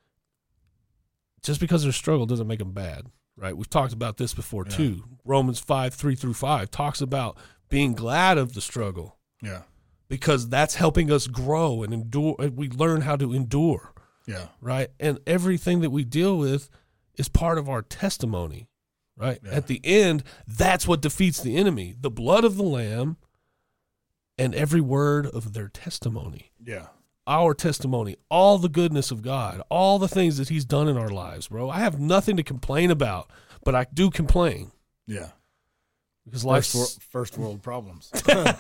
[SPEAKER 5] just because they're struggle doesn't make them bad, right? We've talked about this before too. Romans 5:3-5 talks about being glad of the struggle.
[SPEAKER 4] Yeah.
[SPEAKER 5] Because that's helping us grow and endure. And we learn how to endure.
[SPEAKER 4] Yeah.
[SPEAKER 5] Right. And everything that we deal with is part of our testimony. Right. Yeah. At the end, that's what defeats the enemy. The blood of the Lamb and every word of their testimony.
[SPEAKER 4] Yeah.
[SPEAKER 5] Our testimony, all the goodness of God, all the things that he's done in our lives, bro. I have nothing to complain about, but I do complain.
[SPEAKER 4] Yeah.
[SPEAKER 5] Because
[SPEAKER 4] first world problems.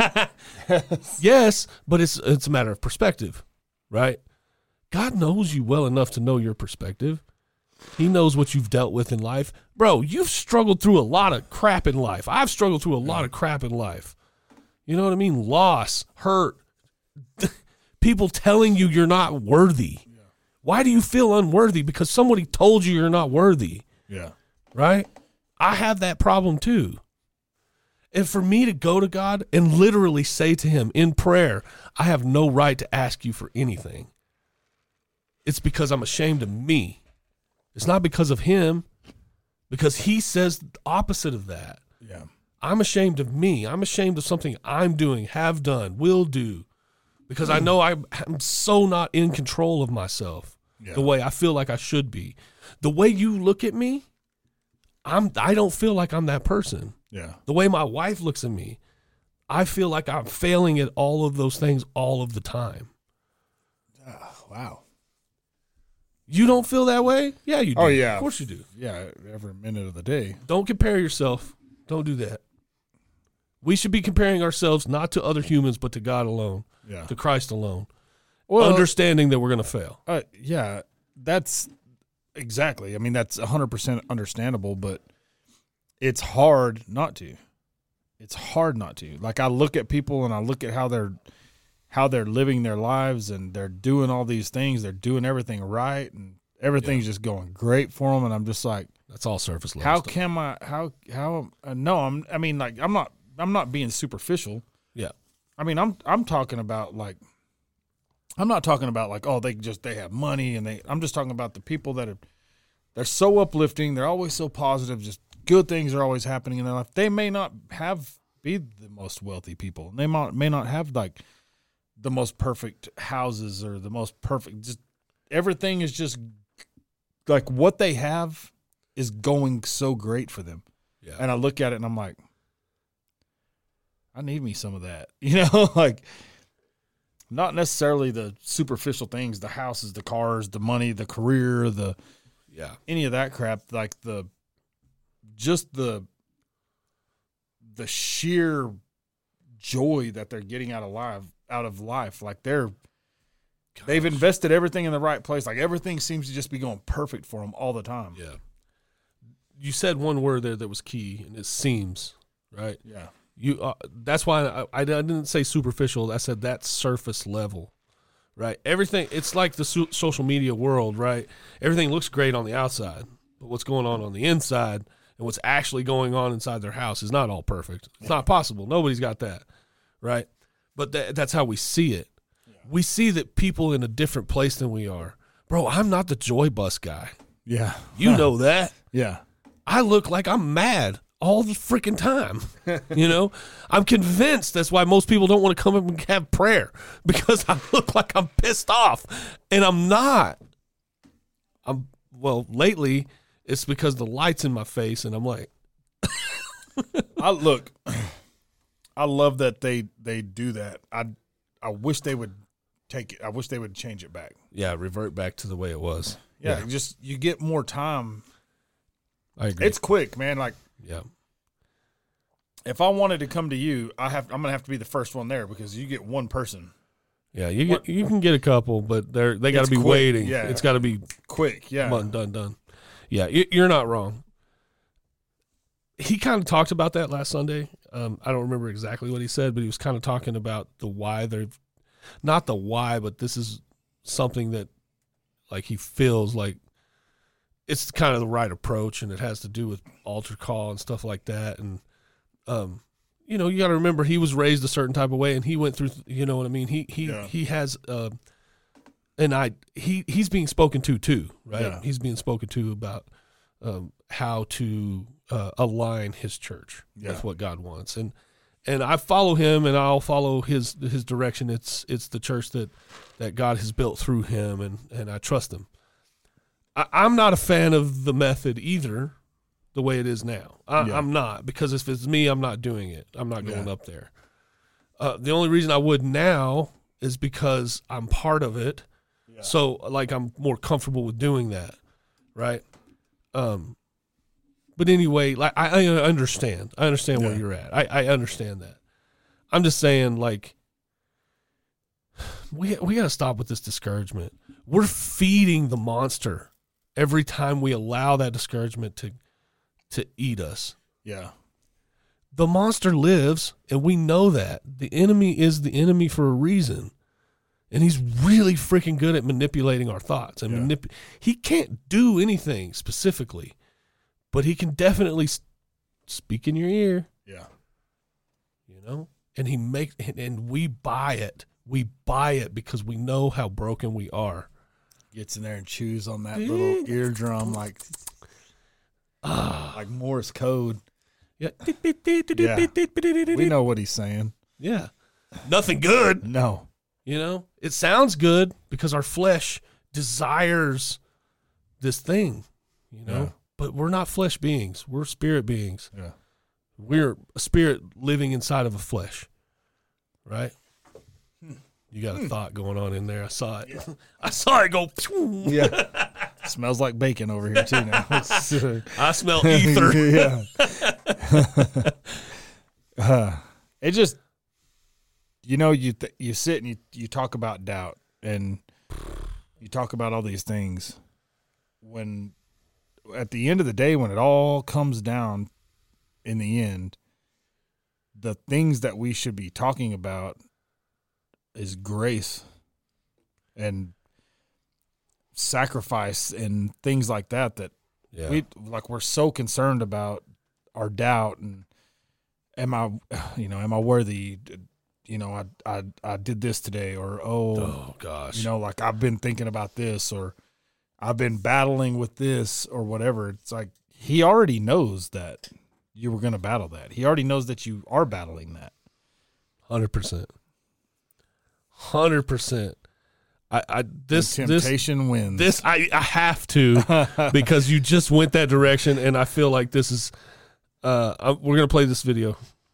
[SPEAKER 5] Yes, but it's a matter of perspective, right? God knows you well enough to know your perspective. He knows what you've dealt with in life. Bro, you've struggled through a lot of crap in life. I've struggled through a lot of crap in life. You know what I mean? Loss, hurt, people telling you you're not worthy. Yeah. Why do you feel unworthy? Because somebody told you you're not worthy.
[SPEAKER 4] Yeah.
[SPEAKER 5] Right? I have that problem too. And for me to go to God and literally say to him in prayer, I have no right to ask you for anything. It's because I'm ashamed of me. It's not because of him, because he says the opposite of that.
[SPEAKER 4] Yeah.
[SPEAKER 5] I'm ashamed of me. I'm ashamed of something I'm doing, have done, will do, because I know I'm so not in control of myself the way I feel like I should be. The way you look at me, I don't feel like I'm that person.
[SPEAKER 4] Yeah.
[SPEAKER 5] The way my wife looks at me, I feel like I'm failing at all of those things all of the time.
[SPEAKER 4] Wow.
[SPEAKER 5] You don't feel that way? Yeah, you do.
[SPEAKER 4] Oh, yeah.
[SPEAKER 5] Of course you do.
[SPEAKER 4] Yeah, every minute of the day.
[SPEAKER 5] Don't compare yourself. Don't do that. We should be comparing ourselves not to other humans, but to God alone, to Christ alone, understanding that we're going to fail.
[SPEAKER 4] Yeah, that's exactly. I mean, that's 100% understandable, but it's hard not to. It's hard not to. Like, I look at people and I look at how they're living their lives, and they're doing all these things. They're doing everything right, and everything's just going great for them. And I'm just like,
[SPEAKER 5] that's all surface level.
[SPEAKER 4] How can I? No, I'm not being superficial.
[SPEAKER 5] Yeah.
[SPEAKER 4] I mean, I'm talking about like, I'm not talking about like, oh, they have money, and I'm just talking about the people that they're so uplifting. They're always so positive. Just good things are always happening in their life. They may not be the most wealthy people. They may not have like the most perfect houses or the most perfect, just everything is just like what they have is going so great for them.
[SPEAKER 5] Yeah.
[SPEAKER 4] And I look at it and I'm like, I need me some of that, you know, like not necessarily the superficial things, the houses, the cars, the money, the career, any of that crap, like the sheer joy that they're getting out of life. Like they've invested everything in the right place. Like everything seems to just be going perfect for them all the time.
[SPEAKER 5] Yeah. You said one word there that was key, and it seems, right?
[SPEAKER 4] Yeah.
[SPEAKER 5] That's why I didn't say superficial. I said that's surface level, right? Everything, it's like the social media world, right? Everything looks great on the outside, but what's going on the inside and what's actually going on inside their house is not all perfect. It's not possible. Nobody's got that, right? But that's how we see it. Yeah. We see that people in a different place than we are. Bro, I'm not the joy bus guy.
[SPEAKER 4] Yeah.
[SPEAKER 5] You know that.
[SPEAKER 4] Yeah.
[SPEAKER 5] I look like I'm mad all the freaking time. You know, I'm convinced that's why most people don't want to come up and have prayer, because I look like I'm pissed off, and I'm not. Lately it's because the light's in my face, and I'm like,
[SPEAKER 4] I love that they do that. I wish they would take it. I wish they would change it back.
[SPEAKER 5] Yeah, revert back to the way it was.
[SPEAKER 4] Yeah. Just you get more time.
[SPEAKER 5] I agree.
[SPEAKER 4] It's quick, man. Like,
[SPEAKER 5] yeah.
[SPEAKER 4] If I wanted to come to you, I'm gonna have to be the first one there because you get one person.
[SPEAKER 5] Yeah, you can get a couple, but they got to be
[SPEAKER 4] quick.
[SPEAKER 5] waiting.
[SPEAKER 4] Yeah.
[SPEAKER 5] It's got to be
[SPEAKER 4] quick. Yeah,
[SPEAKER 5] done. Yeah, you're not wrong. He kind of talked about that last Sunday. I don't remember exactly what he said, but he was kind of talking about the why not the why, but this is something that like he feels like it's kind of the right approach, and it has to do with altar call and stuff like that. And, you know, you got to remember he was raised a certain type of way, and he went through, you know what I mean? He has, he's being spoken to too, right?
[SPEAKER 4] Yeah.
[SPEAKER 5] He's being spoken to about how to align his church with what God wants. And I follow him, and I'll follow his direction. It's the church that God has built through him, and I trust him. I'm not a fan of the method either, the way it is now. I'm not, because if it's me, I'm not doing it. I'm not going up there. The only reason I would now is because I'm part of it. Yeah. So, like, I'm more comfortable with doing that, right? But anyway, like, I understand. I understand where you're at. I understand that. I'm just saying, like, we got to stop with this discouragement. We're feeding the monster every time we allow that discouragement to eat us.
[SPEAKER 4] Yeah.
[SPEAKER 5] The monster lives, and we know that. The enemy is the enemy for a reason. And he's really freaking good at manipulating our thoughts. And he can't do anything specifically, but he can definitely speak in your ear.
[SPEAKER 4] Yeah.
[SPEAKER 5] You know? And we buy it. We buy it because we know how broken we are.
[SPEAKER 4] Gets in there and chews on that little eardrum like Morse code.
[SPEAKER 5] Yeah.
[SPEAKER 4] We know what he's saying.
[SPEAKER 5] Yeah. Nothing good.
[SPEAKER 4] No.
[SPEAKER 5] You know, it sounds good because our flesh desires this thing, you know, but we're not flesh beings. We're spirit beings.
[SPEAKER 4] Yeah.
[SPEAKER 5] We're a spirit living inside of a flesh, right? You got a thought going on in there. I saw it. Yeah. I saw it go.
[SPEAKER 4] Yeah. Smells like bacon over here too now.
[SPEAKER 5] I smell ether.
[SPEAKER 4] Yeah. It just, you know, you sit and you talk about doubt, and you talk about all these things. When at the end of the day, when it all comes down in the end, the things that we should be talking about is grace and sacrifice and things like that we're so concerned about our doubt and am I worthy, you know, I did this today, or oh
[SPEAKER 5] gosh,
[SPEAKER 4] you know, like I've been thinking about this, or I've been battling with this, or whatever. It's like he already knows that you were going to battle that. He already knows that you are battling that.
[SPEAKER 5] 100%. 100%. This
[SPEAKER 4] temptation wins.
[SPEAKER 5] This I have to because you just went that direction, and I feel like this is. We're gonna play this video.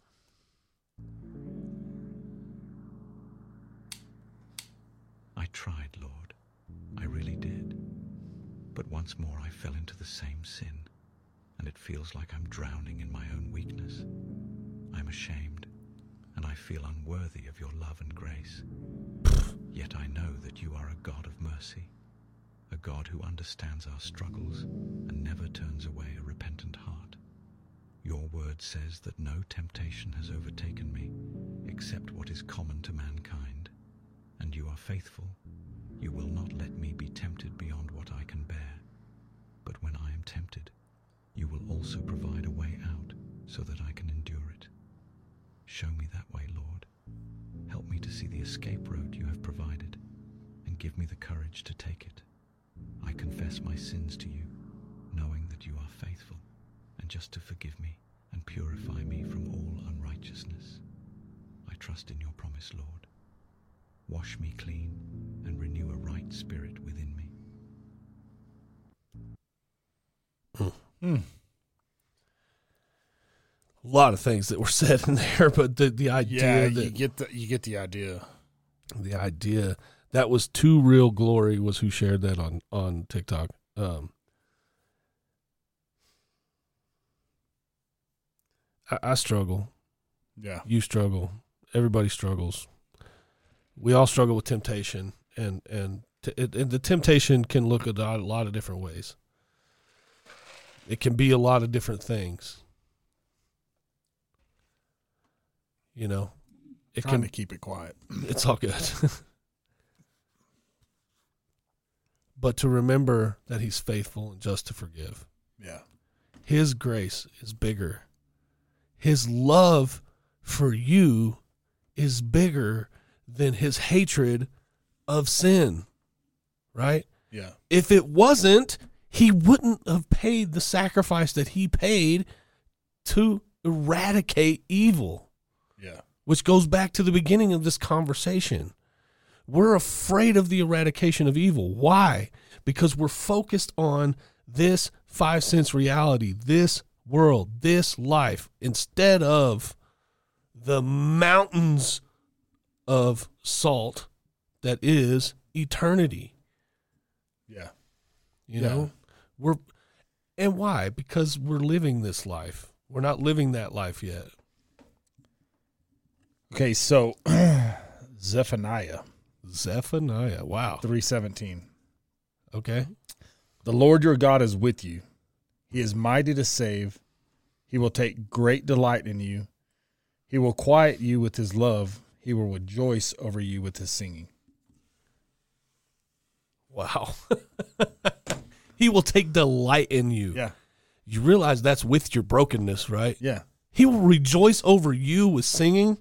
[SPEAKER 10] I tried, Lord. I really did. But once more I fell into the same sin, and it feels like I'm drowning in my own weakness. I'm ashamed, and I feel unworthy of your love and grace. Yet I know that you are a God of mercy, a God who understands our struggles and never turns away a repentant heart. Your word says that no temptation has overtaken me except what is common to mankind, and you are faithful. You will not let me be tempted beyond what I can bear. But when I am tempted, you will also provide a way out so that I can endure it. Show me that way, Lord. Help me to see the escape road you have provided, and give me the courage to take it. I confess my sins to you, knowing that you are faithful, and just to forgive me and purify me from all unrighteousness. I trust in your promise, Lord. Wash me clean and renew a right spirit within me.
[SPEAKER 5] A lot of things that were said in there, but the idea that
[SPEAKER 4] you get the idea.
[SPEAKER 5] The idea that was Too Real Glory was who shared that on TikTok. I struggle.
[SPEAKER 4] Yeah,
[SPEAKER 5] you struggle. Everybody struggles. We all struggle with temptation, and the temptation can look at a lot of different ways. It can be a lot of different things. You know,
[SPEAKER 4] it can keep it quiet.
[SPEAKER 5] It's all good. But to remember that he's faithful and just to forgive.
[SPEAKER 4] Yeah.
[SPEAKER 5] His grace is bigger. His love for you is bigger than his hatred of sin. Right?
[SPEAKER 4] Yeah.
[SPEAKER 5] If it wasn't, he wouldn't have paid the sacrifice that he paid to eradicate evil.
[SPEAKER 4] Yeah.
[SPEAKER 5] Which goes back to the beginning of this conversation. We're afraid of the eradication of evil. Why? Because we're focused on this 5 sense reality, this world, this life, instead of the mountains of salt that is eternity.
[SPEAKER 4] Yeah.
[SPEAKER 5] You know? And why? Because we're living this life. We're not living that life yet.
[SPEAKER 4] Okay, so Zephaniah,
[SPEAKER 5] wow.
[SPEAKER 4] 3:17.
[SPEAKER 5] Okay.
[SPEAKER 4] The Lord your God is with you. He is mighty to save. He will take great delight in you. He will quiet you with his love. He will rejoice over you with his singing.
[SPEAKER 5] Wow. He will take delight in you.
[SPEAKER 4] Yeah.
[SPEAKER 5] You realize that's with your brokenness, right?
[SPEAKER 4] Yeah.
[SPEAKER 5] He will rejoice over you with singing.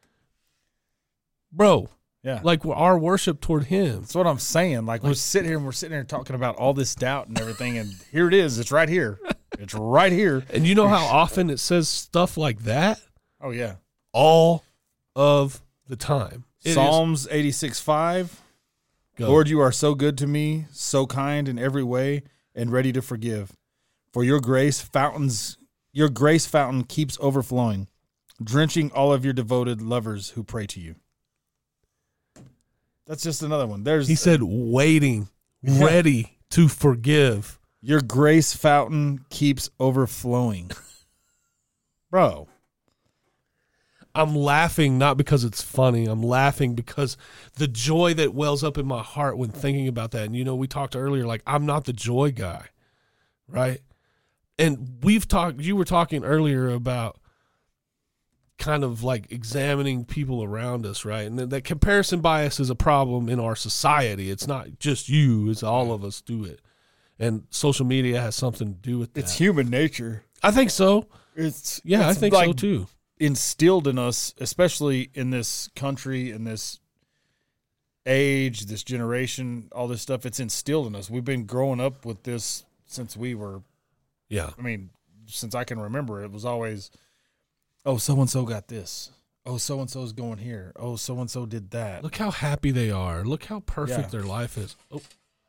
[SPEAKER 5] Bro.
[SPEAKER 4] Yeah.
[SPEAKER 5] Like our worship toward him.
[SPEAKER 4] That's what I'm saying. Like we're sitting here talking about all this doubt and everything, and here it is. It's right here. It's right here.
[SPEAKER 5] And you know how often it says stuff like that?
[SPEAKER 4] Oh, yeah.
[SPEAKER 5] All of the time.
[SPEAKER 4] Psalms 86:5. Lord, you are so good to me, so kind in every way, and ready to forgive. For your grace fountain keeps overflowing, drenching all of your devoted lovers who pray to you. That's just another one.
[SPEAKER 5] He said, waiting, ready to forgive.
[SPEAKER 4] Your grace fountain keeps overflowing. Bro.
[SPEAKER 5] I'm laughing not because it's funny. I'm laughing because the joy that wells up in my heart when thinking about that. And, you know, we talked earlier, like, I'm not the joy guy, right? And you were talking earlier about kind of like examining people around us, right? And that comparison bias is a problem in our society. It's not just you, it's all of us do it. And social media has something to do with that.
[SPEAKER 4] It's human nature.
[SPEAKER 5] I think so. I think
[SPEAKER 4] like
[SPEAKER 5] so too.
[SPEAKER 4] Instilled in us, especially in this country, in this age, this generation, all this stuff, it's instilled in us. We've been growing up with this since we were, since I can remember. It was always, oh, so-and-so got this. oh, so-and-so's going here. Oh, so-and-so did that.
[SPEAKER 5] Look how happy they are. Look how perfect their life is. Oh.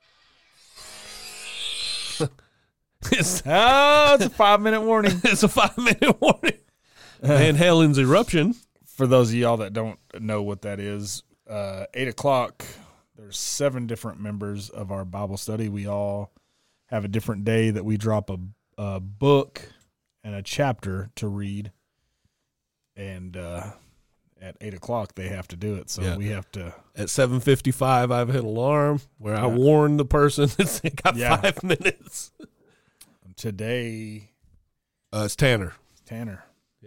[SPEAKER 4] It's a 5-minute warning.
[SPEAKER 5] It's a 5-minute warning. Van Halen's Eruption.
[SPEAKER 4] For those of y'all that don't know what that is, 8 o'clock, there's 7 different members of our Bible study. We all have a different day that we drop a book and a chapter to read. And at 8 o'clock, they have to do it. So we have to.
[SPEAKER 5] At 7:55, I've hit an alarm where I warn the person that they got 5 minutes.
[SPEAKER 4] Today,
[SPEAKER 5] it's Tanner.
[SPEAKER 4] Tanner.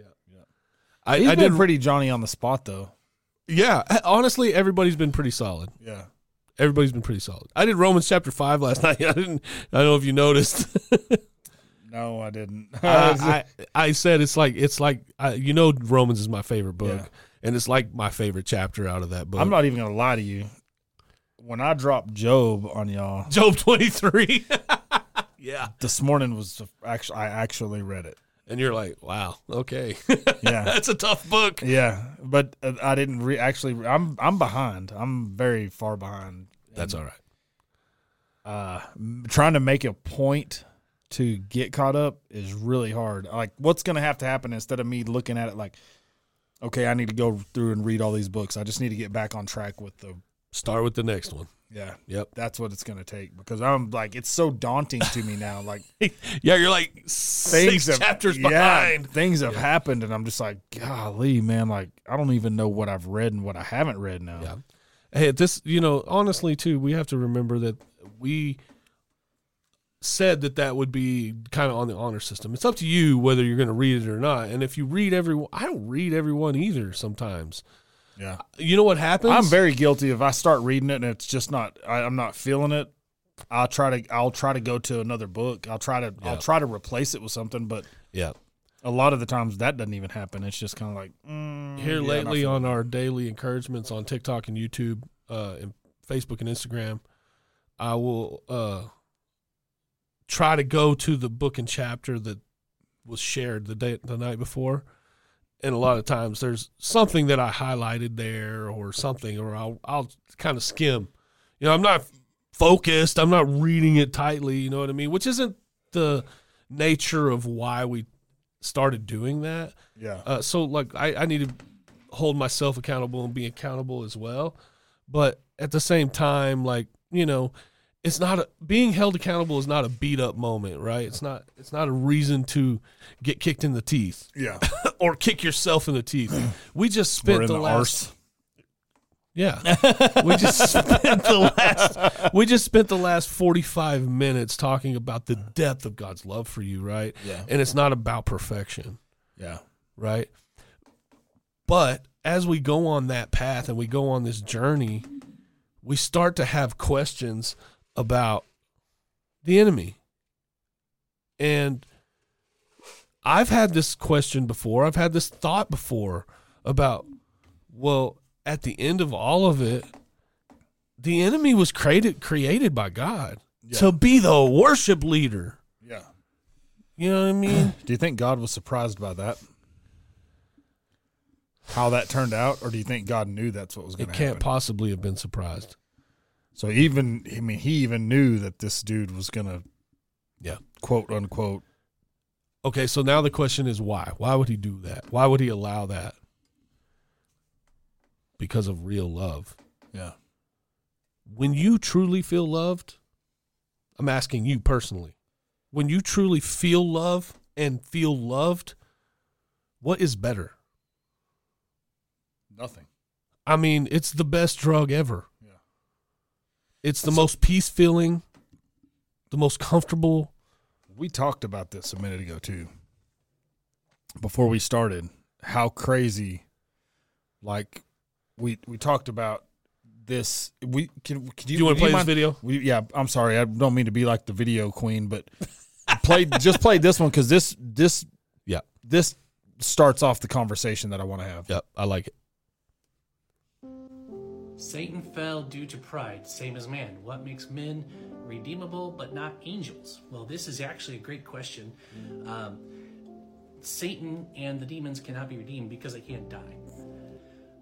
[SPEAKER 5] I
[SPEAKER 4] did
[SPEAKER 5] did
[SPEAKER 4] pretty Johnny on the spot, though.
[SPEAKER 5] Yeah. Honestly, everybody's been pretty solid.
[SPEAKER 4] Yeah.
[SPEAKER 5] Everybody's been pretty solid. I did Romans chapter 5 last night. I don't know if you noticed.
[SPEAKER 4] No, I didn't.
[SPEAKER 5] I said it's like Romans is my favorite book, and it's like my favorite chapter out of that book.
[SPEAKER 4] I'm not even gonna lie to you. When I dropped Job on y'all,
[SPEAKER 5] Job 23,
[SPEAKER 4] this morning was I actually read it,
[SPEAKER 5] and you're like, wow, okay,
[SPEAKER 4] yeah,
[SPEAKER 5] that's a tough book.
[SPEAKER 4] Yeah, but I didn't actually. I'm behind. I'm very far behind.
[SPEAKER 5] That's all
[SPEAKER 4] right. Trying to make a point to get caught up is really hard. Like, what's going to have to happen instead of me looking at it like, okay, I need to go through and read all these books. I just need to get back on track with the.
[SPEAKER 5] Start with the next one.
[SPEAKER 4] Yeah.
[SPEAKER 5] Yep.
[SPEAKER 4] That's what it's going to take because I'm like, it's so daunting to me now. Like,
[SPEAKER 5] yeah, you're like 6 chapters behind.
[SPEAKER 4] Things have happened, and I'm just like, golly, man. Like, I don't even know what I've read and what I haven't read now.
[SPEAKER 5] Yeah. Hey, honestly, too, we have to remember that we said that would be kind of on the honor system. It's up to you whether you're going to read it or not. And if you read everyone, I don't read everyone either sometimes.
[SPEAKER 4] Yeah.
[SPEAKER 5] You know what happens?
[SPEAKER 4] I'm very guilty. If I start reading it and it's just not, I'm not feeling it, I'll try to go to another book. I'll try to replace it with something, but a lot of the times that doesn't even happen. It's just kind of like,
[SPEAKER 5] lately on our daily encouragements on TikTok and YouTube, and Facebook and Instagram, I will, try to go to the book and chapter that was shared the night before. And a lot of times there's something that I highlighted there or something, or I'll kind of skim. I'm not focused. I'm not reading it tightly. You know what I mean? Which isn't the nature of why we started doing that.
[SPEAKER 4] Yeah.
[SPEAKER 5] So like I need to hold myself accountable and be accountable as well. But at the same time, like, it's not being held accountable is not a beat up moment, right? It's not a reason to get kicked in the teeth.
[SPEAKER 4] Yeah.
[SPEAKER 5] Or kick yourself in the teeth. We just spent the last
[SPEAKER 4] arse.
[SPEAKER 5] Yeah. We just spent the last 45 minutes talking about the depth of God's love for you, right?
[SPEAKER 4] Yeah.
[SPEAKER 5] And it's not about perfection.
[SPEAKER 4] Yeah.
[SPEAKER 5] Right? But as we go on that path and we go on this journey, we start to have questions about the enemy. And I've had this question before. I've had this thought before about, well, at the end of all of it, the enemy was created by God to be the worship leader.
[SPEAKER 4] Yeah.
[SPEAKER 5] You know what I mean?
[SPEAKER 4] Do you think God was surprised by that? How that turned out? Or do you think God knew that's what was going to happen?
[SPEAKER 5] It can't possibly have been surprised.
[SPEAKER 4] So he even knew that this dude was going to, quote unquote.
[SPEAKER 5] Okay, so now the question is why? Why would he do that? Why would he allow that? Because of real love.
[SPEAKER 4] Yeah.
[SPEAKER 5] When you truly feel loved, I'm asking you personally, when you truly feel love and feel loved, what is better?
[SPEAKER 4] Nothing.
[SPEAKER 5] I mean, it's the best drug ever. Yeah. It's the most peace-filling, the most comfortable.
[SPEAKER 4] We talked about this a minute ago, too. Before we started, how crazy, like, we talked about this. Do
[SPEAKER 5] you want to play this video?
[SPEAKER 4] I'm sorry. I don't mean to be like the video queen, but play this one because this starts off the conversation that I want to have.
[SPEAKER 5] Yep, I like it.
[SPEAKER 11] Satan fell due to pride, same as man. What makes men redeemable but not angels? Well, this is actually a great question. Satan and the demons cannot be redeemed because they can't die.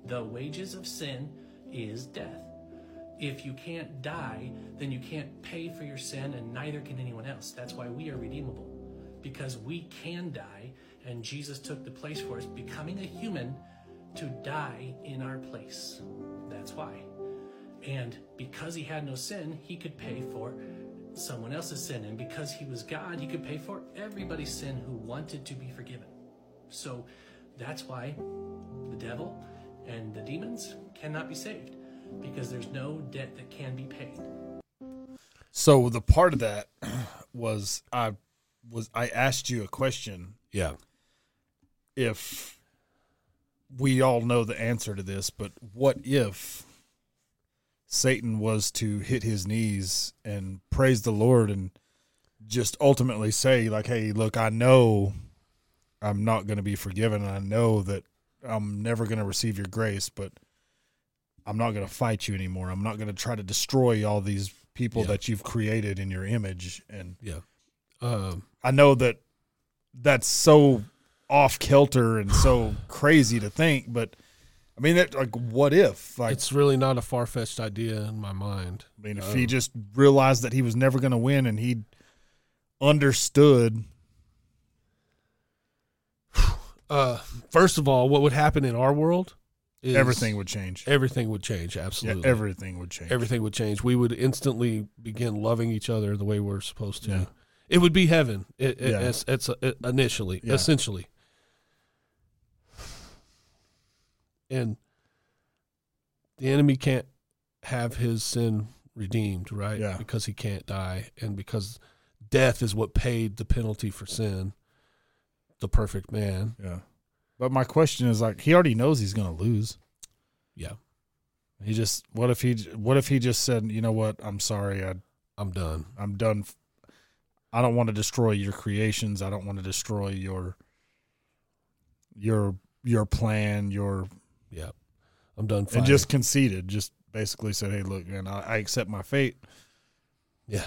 [SPEAKER 11] The wages of sin is death. If you can't die, then you can't pay for your sin, and neither can anyone else. That's why we are redeemable, because we can die, and Jesus took the place for us, becoming a human to die in our place. That's why. And because he had no sin, he could pay for someone else's sin. And because he was God, he could pay for everybody's sin who wanted to be forgiven. So that's why the devil and the demons cannot be saved, because there's no debt that can be paid.
[SPEAKER 4] So the part of that was I asked you a question.
[SPEAKER 5] Yeah.
[SPEAKER 4] If we all know the answer to this, but what if Satan was to hit his knees and praise the Lord and just ultimately say, like, hey, look, I know I'm not going to be forgiven, and I know that I'm never going to receive your grace, but I'm not going to fight you anymore. I'm not going to try to destroy all these people that you've created in your image. And I know that that's so off kilter and so crazy to think, but I mean, like, what if? Like,
[SPEAKER 5] it's really not a far-fetched idea in my mind.
[SPEAKER 4] I mean, if he just realized that he was never going to win and he understood.
[SPEAKER 5] First of all, what would happen in our world is
[SPEAKER 4] everything would change.
[SPEAKER 5] Everything would change, absolutely.
[SPEAKER 4] Yeah, everything would change.
[SPEAKER 5] Everything would change. We would instantly begin loving each other the way we're supposed to. Yeah. It would be heaven. It's initially, essentially. And the enemy can't have his sin redeemed, right?
[SPEAKER 4] Yeah.
[SPEAKER 5] Because he can't die, and because death is what paid the penalty for sin, the perfect man.
[SPEAKER 4] Yeah. But my question is, like, he already knows he's going to lose.
[SPEAKER 5] Yeah.
[SPEAKER 4] He just, what if he just said, you know what, I'm sorry,
[SPEAKER 5] I'm done.
[SPEAKER 4] I'm done. I don't want to destroy your creations. I don't want to destroy your plan,
[SPEAKER 5] Yeah, I'm done fighting.
[SPEAKER 4] And just conceded, just basically said, hey, look, man, I accept my fate.
[SPEAKER 5] Yeah.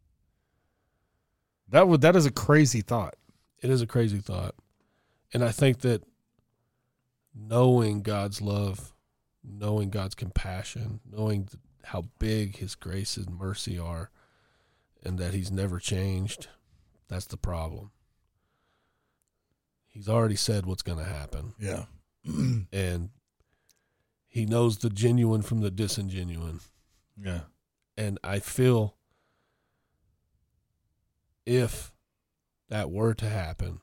[SPEAKER 4] That is a crazy thought.
[SPEAKER 5] It is a crazy thought. And I think that knowing God's love, knowing God's compassion, knowing how big his grace and mercy are, and that he's never changed, that's the problem. He's already said what's going to happen.
[SPEAKER 4] Yeah.
[SPEAKER 5] And he knows the genuine from the disingenuine.
[SPEAKER 4] Yeah.
[SPEAKER 5] And I feel if that were to happen,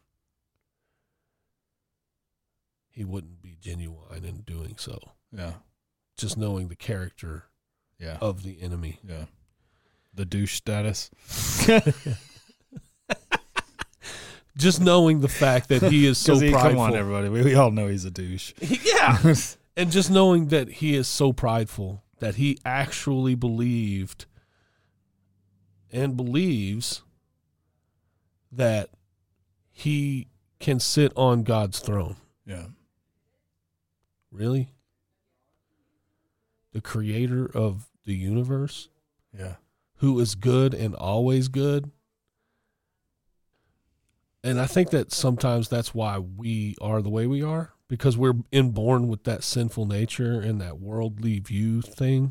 [SPEAKER 5] he wouldn't be genuine in doing so.
[SPEAKER 4] Yeah.
[SPEAKER 5] Just knowing the character of the enemy.
[SPEAKER 4] Yeah. The douche status.
[SPEAKER 5] Just knowing the fact that he is so prideful.
[SPEAKER 4] Come on, everybody. We all know he's a douche.
[SPEAKER 5] Yeah. And just knowing that he is so prideful that he actually believed and believes that he can sit on God's throne.
[SPEAKER 4] Yeah.
[SPEAKER 5] Really? The creator of the universe?
[SPEAKER 4] Yeah.
[SPEAKER 5] Who is good and always good? And I think that sometimes that's why we are the way we are, because we're inborn with that sinful nature and that worldly view thing.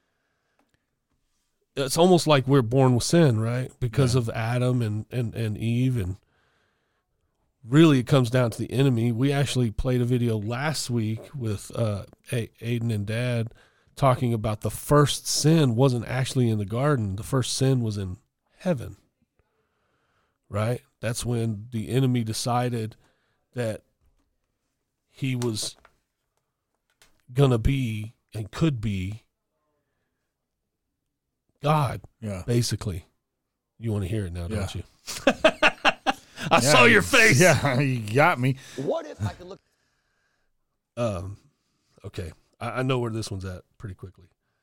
[SPEAKER 5] It's almost like we're born with sin, right? Because of Adam and Eve. And really it comes down to the enemy. We actually played a video last week with Aiden and Dad talking about the first sin wasn't actually in the garden. The first sin was in heaven, right? That's when the enemy decided that he was going to be and could be God, basically. You want to hear it now, don't you? I saw your face.
[SPEAKER 4] Yeah, you got me.
[SPEAKER 12] What if I could look?
[SPEAKER 5] Okay. I know where this one's at pretty quickly.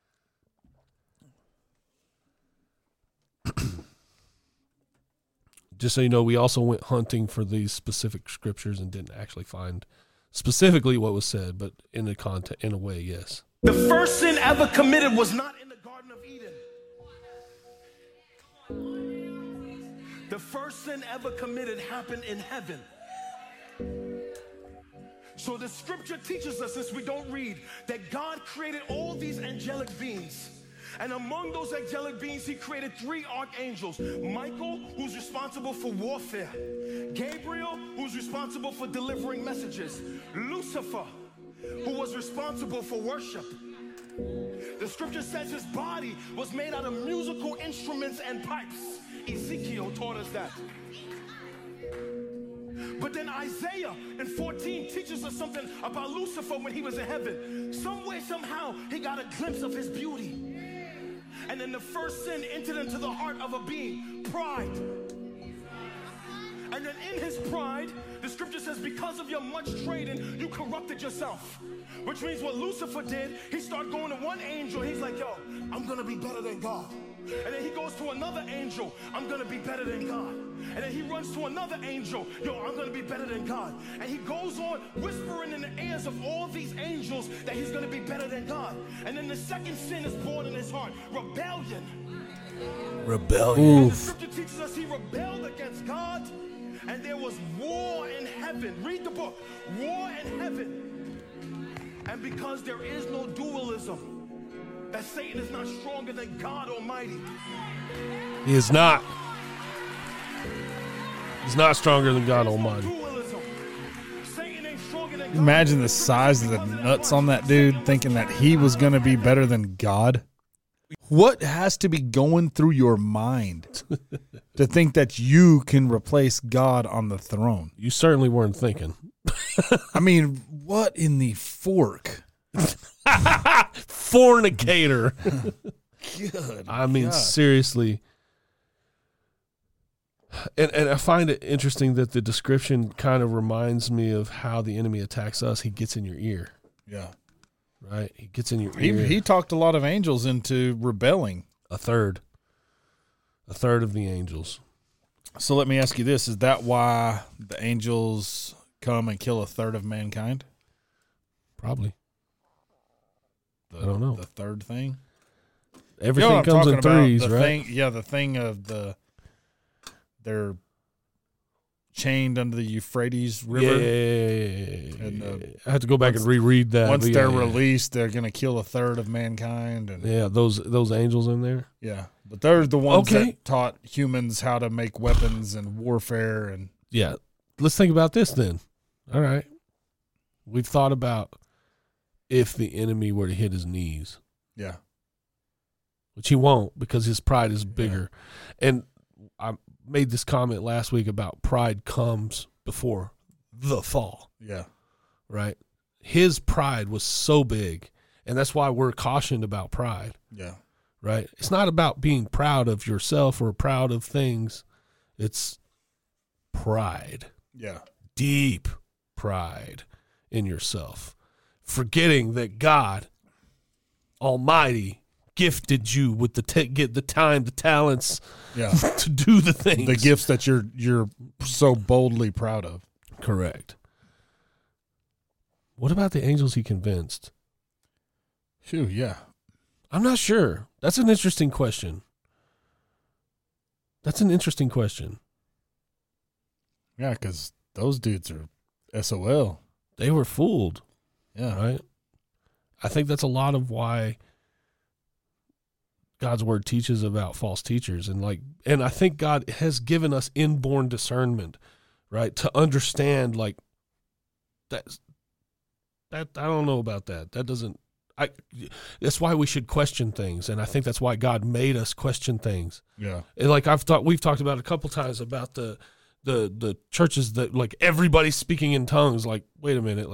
[SPEAKER 5] Just so you know, we also went hunting for these specific scriptures and didn't actually find specifically what was said, but in a way, yes.
[SPEAKER 12] The first sin ever committed was not in the Garden of Eden. The first sin ever committed happened in heaven. So the scripture teaches us, since we don't read, that God created all these angelic beings. And among those angelic beings, he created 3 archangels. Michael, who's responsible for warfare. Gabriel, who's responsible for delivering messages. Lucifer, who was responsible for worship. The scripture says his body was made out of musical instruments and pipes. Ezekiel taught us that. But then Isaiah in 14 teaches us something about Lucifer when he was in heaven. Some way, somehow, he got a glimpse of his beauty. And then the first sin entered into the heart of a being, pride. And then in his pride, the scripture says, because of your much trading, you corrupted yourself. Which means what Lucifer did, he started going to one angel. He's like, yo, I'm going to be better than God. And then he goes to another angel. I'm going to be better than God. And then he runs to another angel. Yo, I'm going to be better than God. And he goes on whispering in the ears of all these angels that he's going to be better than God. And then the second sin is born in his heart, rebellion.
[SPEAKER 5] Rebellion.
[SPEAKER 12] And the scripture teaches us he rebelled against God. And there was war in heaven. Read the book. War in heaven. And because there is no dualism, that Satan is not stronger than God Almighty.
[SPEAKER 5] He is not. He's not stronger than God Almighty.
[SPEAKER 4] Imagine the size of the nuts on that dude, thinking that he was going to be better than God. What has to be going through your mind to think that you can replace God on the throne?
[SPEAKER 5] You certainly weren't thinking.
[SPEAKER 4] I mean, what in the fork?
[SPEAKER 5] Fornicator.
[SPEAKER 4] Good
[SPEAKER 5] I mean,
[SPEAKER 4] God.
[SPEAKER 5] seriously. And I find it interesting that the description kind of reminds me of how the enemy attacks us. He gets in your ear.
[SPEAKER 4] Yeah.
[SPEAKER 5] Right? He gets in your ear.
[SPEAKER 4] He talked a lot of angels into rebelling.
[SPEAKER 5] A third of the angels.
[SPEAKER 4] So let me ask you this. Is that why the angels come and kill a third of mankind?
[SPEAKER 5] Probably. I don't know.
[SPEAKER 4] The third thing?
[SPEAKER 5] Everything comes in threes, right?
[SPEAKER 4] The thing of they're chained under the Euphrates River.
[SPEAKER 5] Yeah.
[SPEAKER 4] And
[SPEAKER 5] I have to go back and reread that.
[SPEAKER 4] Once they're released, they're going to kill a third of mankind. And
[SPEAKER 5] yeah, those angels in there.
[SPEAKER 4] Yeah, but they're the ones that taught humans how to make weapons and warfare. And
[SPEAKER 5] yeah, let's think about this then. All right, we've thought about if the enemy were to hit his knees.
[SPEAKER 4] Yeah,
[SPEAKER 5] which he won't because his pride is bigger. Yeah. And I made this comment last week about pride comes before the fall.
[SPEAKER 4] Yeah.
[SPEAKER 5] Right? His pride was so big, and that's why we're cautioned about pride.
[SPEAKER 4] Yeah.
[SPEAKER 5] Right? It's not about being proud of yourself or proud of things. It's pride.
[SPEAKER 4] Yeah.
[SPEAKER 5] Deep pride in yourself. Forgetting that God Almighty gifted you with the time, the talents, to do the things,
[SPEAKER 4] the gifts that you're so boldly proud of.
[SPEAKER 5] Correct. What about the angels he convinced?
[SPEAKER 4] Phew, yeah.
[SPEAKER 5] I'm not sure. That's an interesting question.
[SPEAKER 4] Yeah, because those dudes are SOL.
[SPEAKER 5] They were fooled.
[SPEAKER 4] Yeah.
[SPEAKER 5] Right? I think that's a lot of why God's word teaches about false teachers, and I think God has given us inborn discernment, right, to understand that I don't know about that. That's why we should question things, and I think that's why God made us question things.
[SPEAKER 4] Yeah.
[SPEAKER 5] And we've talked about it a couple times about the churches that everybody's speaking in tongues. Like, wait a minute,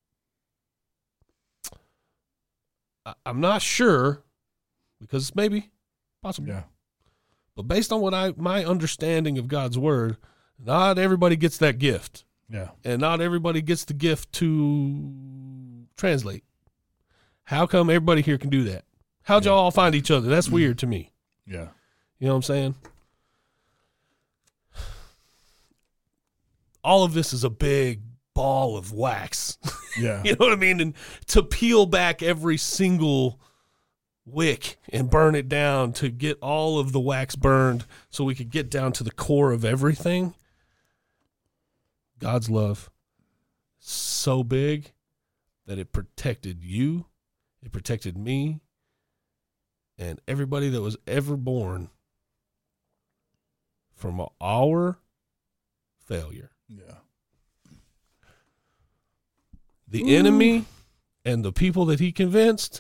[SPEAKER 5] I'm not sure. Because maybe possible.
[SPEAKER 4] Yeah.
[SPEAKER 5] But based on my understanding of God's word, not everybody gets that gift.
[SPEAKER 4] Yeah.
[SPEAKER 5] And not everybody gets the gift to translate. How come everybody here can do that? How'd y'all all find each other? That's weird to me.
[SPEAKER 4] Yeah.
[SPEAKER 5] You know what I'm saying? All of this is a big ball of wax.
[SPEAKER 4] Yeah.
[SPEAKER 5] You know what I mean? And to peel back every single wick and burn it down to get all of the wax burned so we could get down to the core of everything. God's love, so so big that it protected you, it protected me, and everybody that was ever born from our failure.
[SPEAKER 4] Yeah.
[SPEAKER 5] The enemy and the people that he convinced,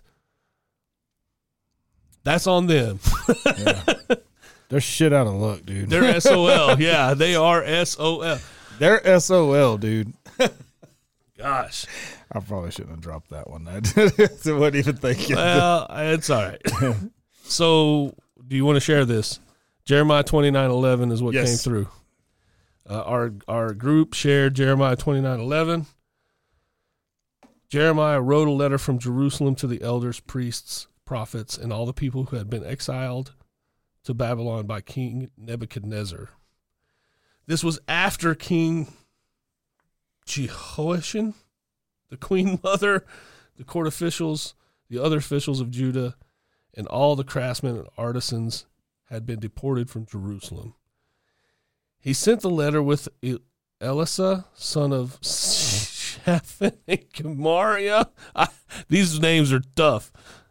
[SPEAKER 5] that's on them.
[SPEAKER 4] Yeah. They're shit out of luck, dude.
[SPEAKER 5] They're SOL. Yeah, they are SOL.
[SPEAKER 4] They're SOL, dude.
[SPEAKER 5] Gosh.
[SPEAKER 4] I probably shouldn't have dropped that one. I wasn't even thinking.
[SPEAKER 5] Well, it's all right. So, do you want to share this? Jeremiah 29:11 is what came through. Our group shared Jeremiah 29:11. Jeremiah wrote a letter from Jerusalem to the elders, priests, prophets, and all the people who had been exiled to Babylon by King Nebuchadnezzar. This was after King Jehoiachin, the queen mother, the court officials, the other officials of Judah, and all the craftsmen and artisans had been deported from Jerusalem. He sent the letter with Elisha, son of Shaphan and Gemariah. These names are tough.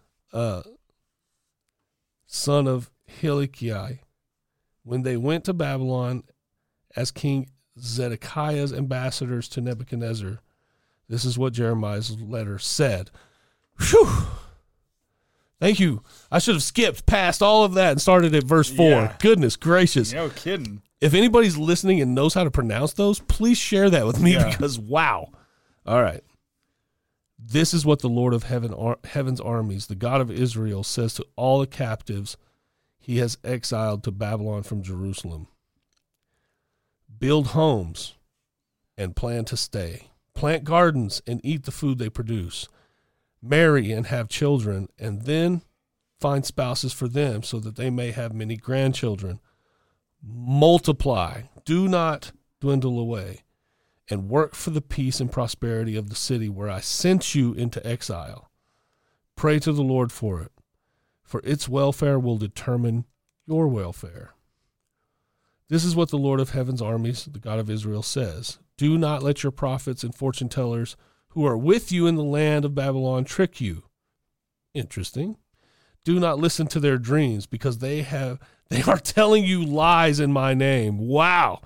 [SPEAKER 5] Son of Hilkiah, when they went to Babylon as King Zedekiah's ambassadors to Nebuchadnezzar. This is what Jeremiah's letter said. Whew. Thank you. I should have skipped past all of that and started at verse 4.
[SPEAKER 4] Yeah.
[SPEAKER 5] Goodness gracious.
[SPEAKER 4] No kidding.
[SPEAKER 5] If anybody's listening and knows how to pronounce those, please share that with me because, wow. All right. This is what the Lord of heaven's armies, the God of Israel, says to all the captives he has exiled to Babylon from Jerusalem. Build homes and plan to stay. Plant gardens and eat the food they produce. Marry and have children, and then find spouses for them so that they may have many grandchildren. Multiply, do not dwindle away, and work for the peace and prosperity of the city where I sent you into exile. Pray to the Lord for it, for its welfare will determine your welfare. This is what the Lord of heaven's armies, the God of Israel, says. Do not let your prophets and fortune tellers who are with you in the land of Babylon trick you. Interesting. Do not listen to their dreams, because they are telling you lies in my name. Wow.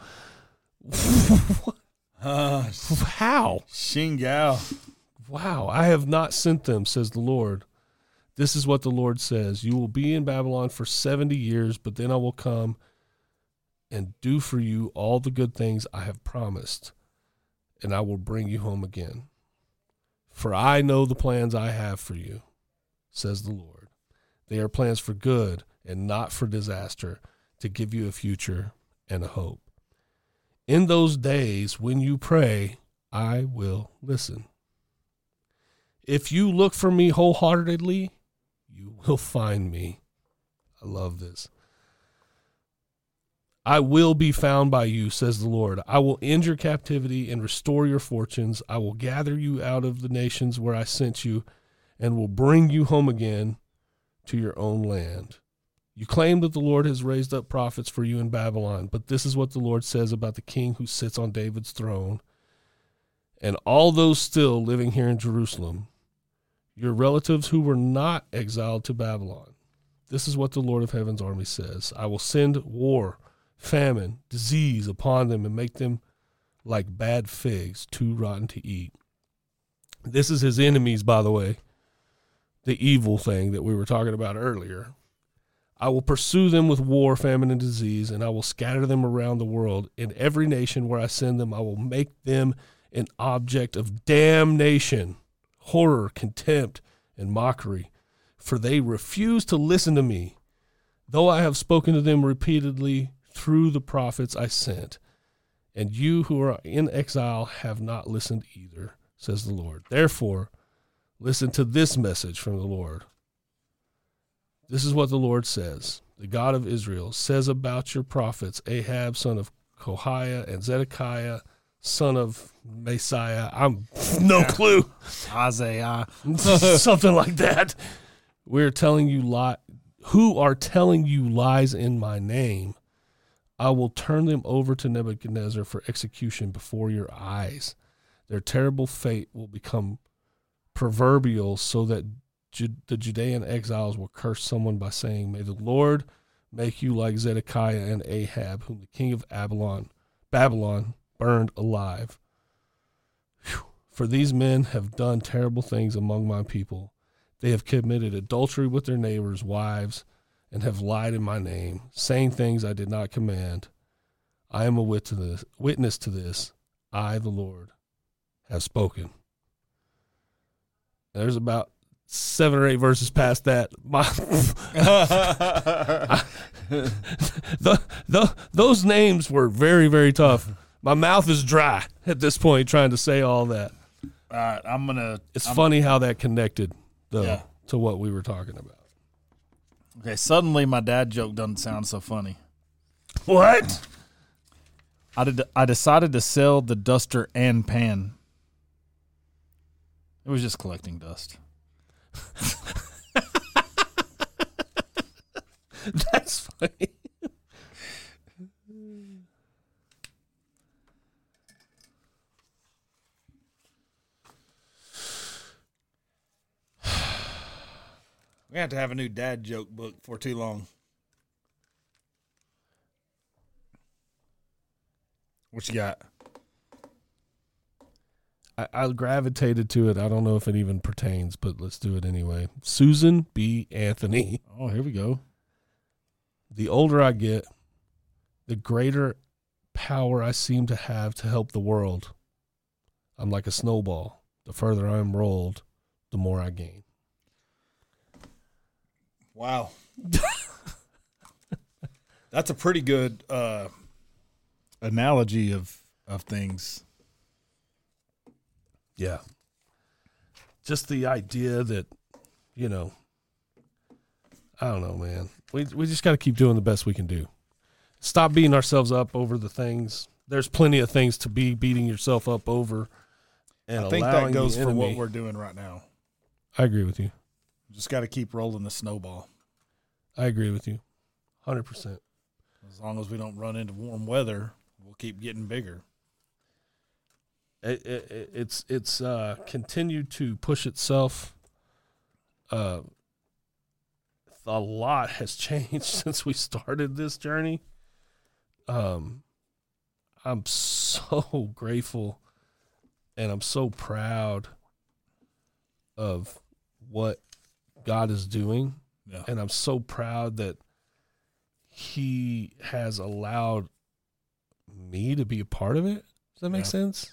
[SPEAKER 5] How?
[SPEAKER 4] Shingao.
[SPEAKER 5] Wow. I have not sent them, says the Lord. This is what the Lord says. You will be in Babylon for 70 years, but then I will come and do for you all the good things I have promised, and I will bring you home again. For I know the plans I have for you, says the Lord. They are plans for good and not for disaster, to give you a future and a hope. In those days when you pray, I will listen. If you look for me wholeheartedly, you will find me. I love this. I will be found by you, says the Lord. I will end your captivity and restore your fortunes. I will gather you out of the nations where I sent you and will bring you home again to your own land. You claim that the Lord has raised up prophets for you in Babylon, but this is what the Lord says about the king who sits on David's throne and all those still living here in Jerusalem, your relatives who were not exiled to Babylon. This is what the Lord of heaven's army says. I will send war, famine, disease upon them and make them like bad figs, too rotten to eat. This is his enemies, by the way, the evil thing that we were talking about earlier. I will pursue them with war, famine, and disease, and I will scatter them around the world. In every nation where I send them, I will make them an object of damnation, horror, contempt, and mockery, for they refuse to listen to me, though I have spoken to them repeatedly through the prophets I sent. And you who are in exile have not listened either, says the Lord. Therefore, listen to this message from the Lord. This is what the Lord says. The God of Israel says about your prophets, Ahab, son of Kohiah, and Zedekiah, son of Messiah. I'm no clue.
[SPEAKER 4] Isaiah.
[SPEAKER 5] Something like that. We're telling you who are telling you lies in my name. I will turn them over to Nebuchadnezzar for execution before your eyes. Their terrible fate will become proverbial, so that the Judean exiles will curse someone by saying, "May the Lord make you like Zedekiah and Ahab, whom the king of Babylon burned alive. Whew. For these men have done terrible things among my people. They have committed adultery with their neighbors' wives and have lied in my name, saying things I did not command. I am a witness to this. I, the Lord, have spoken." There's about 7 or 8 verses past that. Those names were very, very tough. My mouth is dry at this point trying to say all that.
[SPEAKER 4] All right,
[SPEAKER 5] It's funny how that connected, though, to what we were talking about.
[SPEAKER 4] Okay, suddenly my dad joke doesn't sound so funny.
[SPEAKER 5] What?
[SPEAKER 4] I decided to sell the duster and pan. It was just collecting dust.
[SPEAKER 5] That's funny.
[SPEAKER 4] We're going to have a new dad joke book for too long. What you got?
[SPEAKER 5] I gravitated to it. I don't know if it even pertains, but let's do it anyway. Susan B. Anthony.
[SPEAKER 4] Oh, here we go.
[SPEAKER 5] The older I get, the greater power I seem to have to help the world. I'm like a snowball. The further I'm rolled, the more I gain.
[SPEAKER 4] Wow. That's a pretty good analogy of things.
[SPEAKER 5] Yeah. Just the idea that, I don't know, man. We just got to keep doing the best we can do. Stop beating ourselves up over the things. There's plenty of things to be beating yourself up over. And
[SPEAKER 4] I think that goes for what we're doing right now.
[SPEAKER 5] I agree with you.
[SPEAKER 4] Just got to keep rolling the snowball.
[SPEAKER 5] I agree with you. 100%.
[SPEAKER 4] As long as we don't run into warm weather, we'll keep getting bigger.
[SPEAKER 5] It's continued to push itself. A lot has changed since we started this journey. I'm so grateful and I'm so proud of what God is doing.
[SPEAKER 4] Yeah.
[SPEAKER 5] And I'm so proud that He has allowed me to be a part of it. Does that make sense?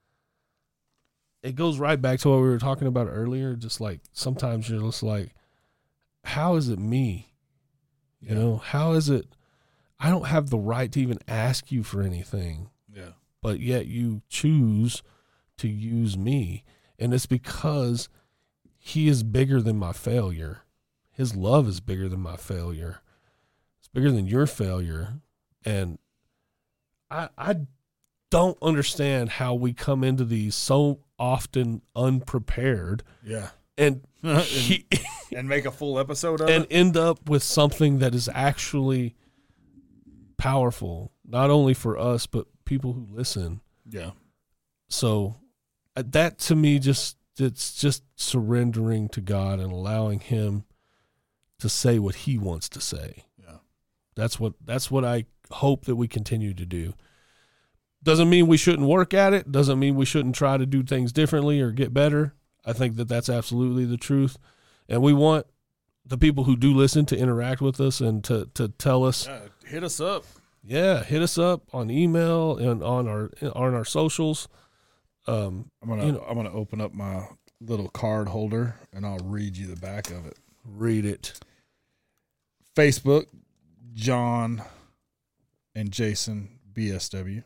[SPEAKER 5] It goes right back to what we were talking about earlier. Just like sometimes you're just like, how is it me? You know, how is it? I don't have the right to even ask you for anything.
[SPEAKER 4] Yeah.
[SPEAKER 5] But yet you choose to use me. And it's because He is bigger than my failure. His love is bigger than my failure. It's bigger than your failure. And I don't understand how we come into these so often unprepared.
[SPEAKER 4] Yeah.
[SPEAKER 5] And
[SPEAKER 4] and make a full episode of
[SPEAKER 5] and
[SPEAKER 4] it.
[SPEAKER 5] End up with something that is actually powerful, not only for us, but people who listen.
[SPEAKER 4] Yeah.
[SPEAKER 5] So that to me, it's just surrendering to God and allowing Him to say what He wants to say.
[SPEAKER 4] Yeah.
[SPEAKER 5] That's what I hope that we continue to do. Doesn't mean we shouldn't work at it. Doesn't mean we shouldn't try to do things differently or get better. I think that that's absolutely the truth. And we want the people who do listen to interact with us and to tell us.
[SPEAKER 4] Yeah, hit us up.
[SPEAKER 5] Yeah, hit us up on email and on our socials.
[SPEAKER 4] I'm gonna open up my little card holder and I'll read you the back of it.
[SPEAKER 5] Read it.
[SPEAKER 4] Facebook, John and Jason BSW.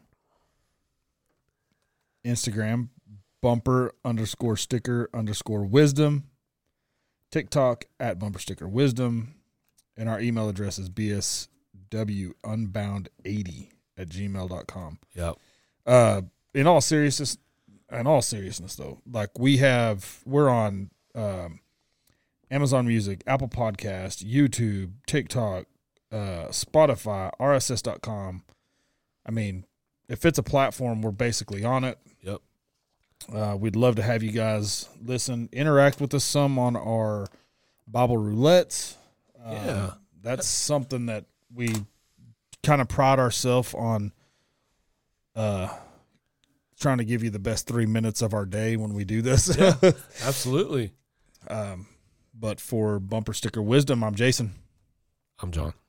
[SPEAKER 4] Instagram, bumper_sticker_wisdom. TikTok @bumperstickerwisdom. And our email address is bswunbound80@gmail.com.
[SPEAKER 5] Yep.
[SPEAKER 4] In all seriousness though, like we're on Amazon Music, Apple Podcast, YouTube, TikTok, Spotify, RSS.com. I mean, if it's a platform, we're basically on it.
[SPEAKER 5] Yep.
[SPEAKER 4] We'd love to have you guys listen, interact with us some on our Bible roulettes. That's something that we kind of pride ourselves on, trying to give you the best 3 minutes of our day when we do this.
[SPEAKER 5] Yeah, absolutely.
[SPEAKER 4] But for Bumper Sticker Wisdom, I'm Jason.
[SPEAKER 5] I'm John.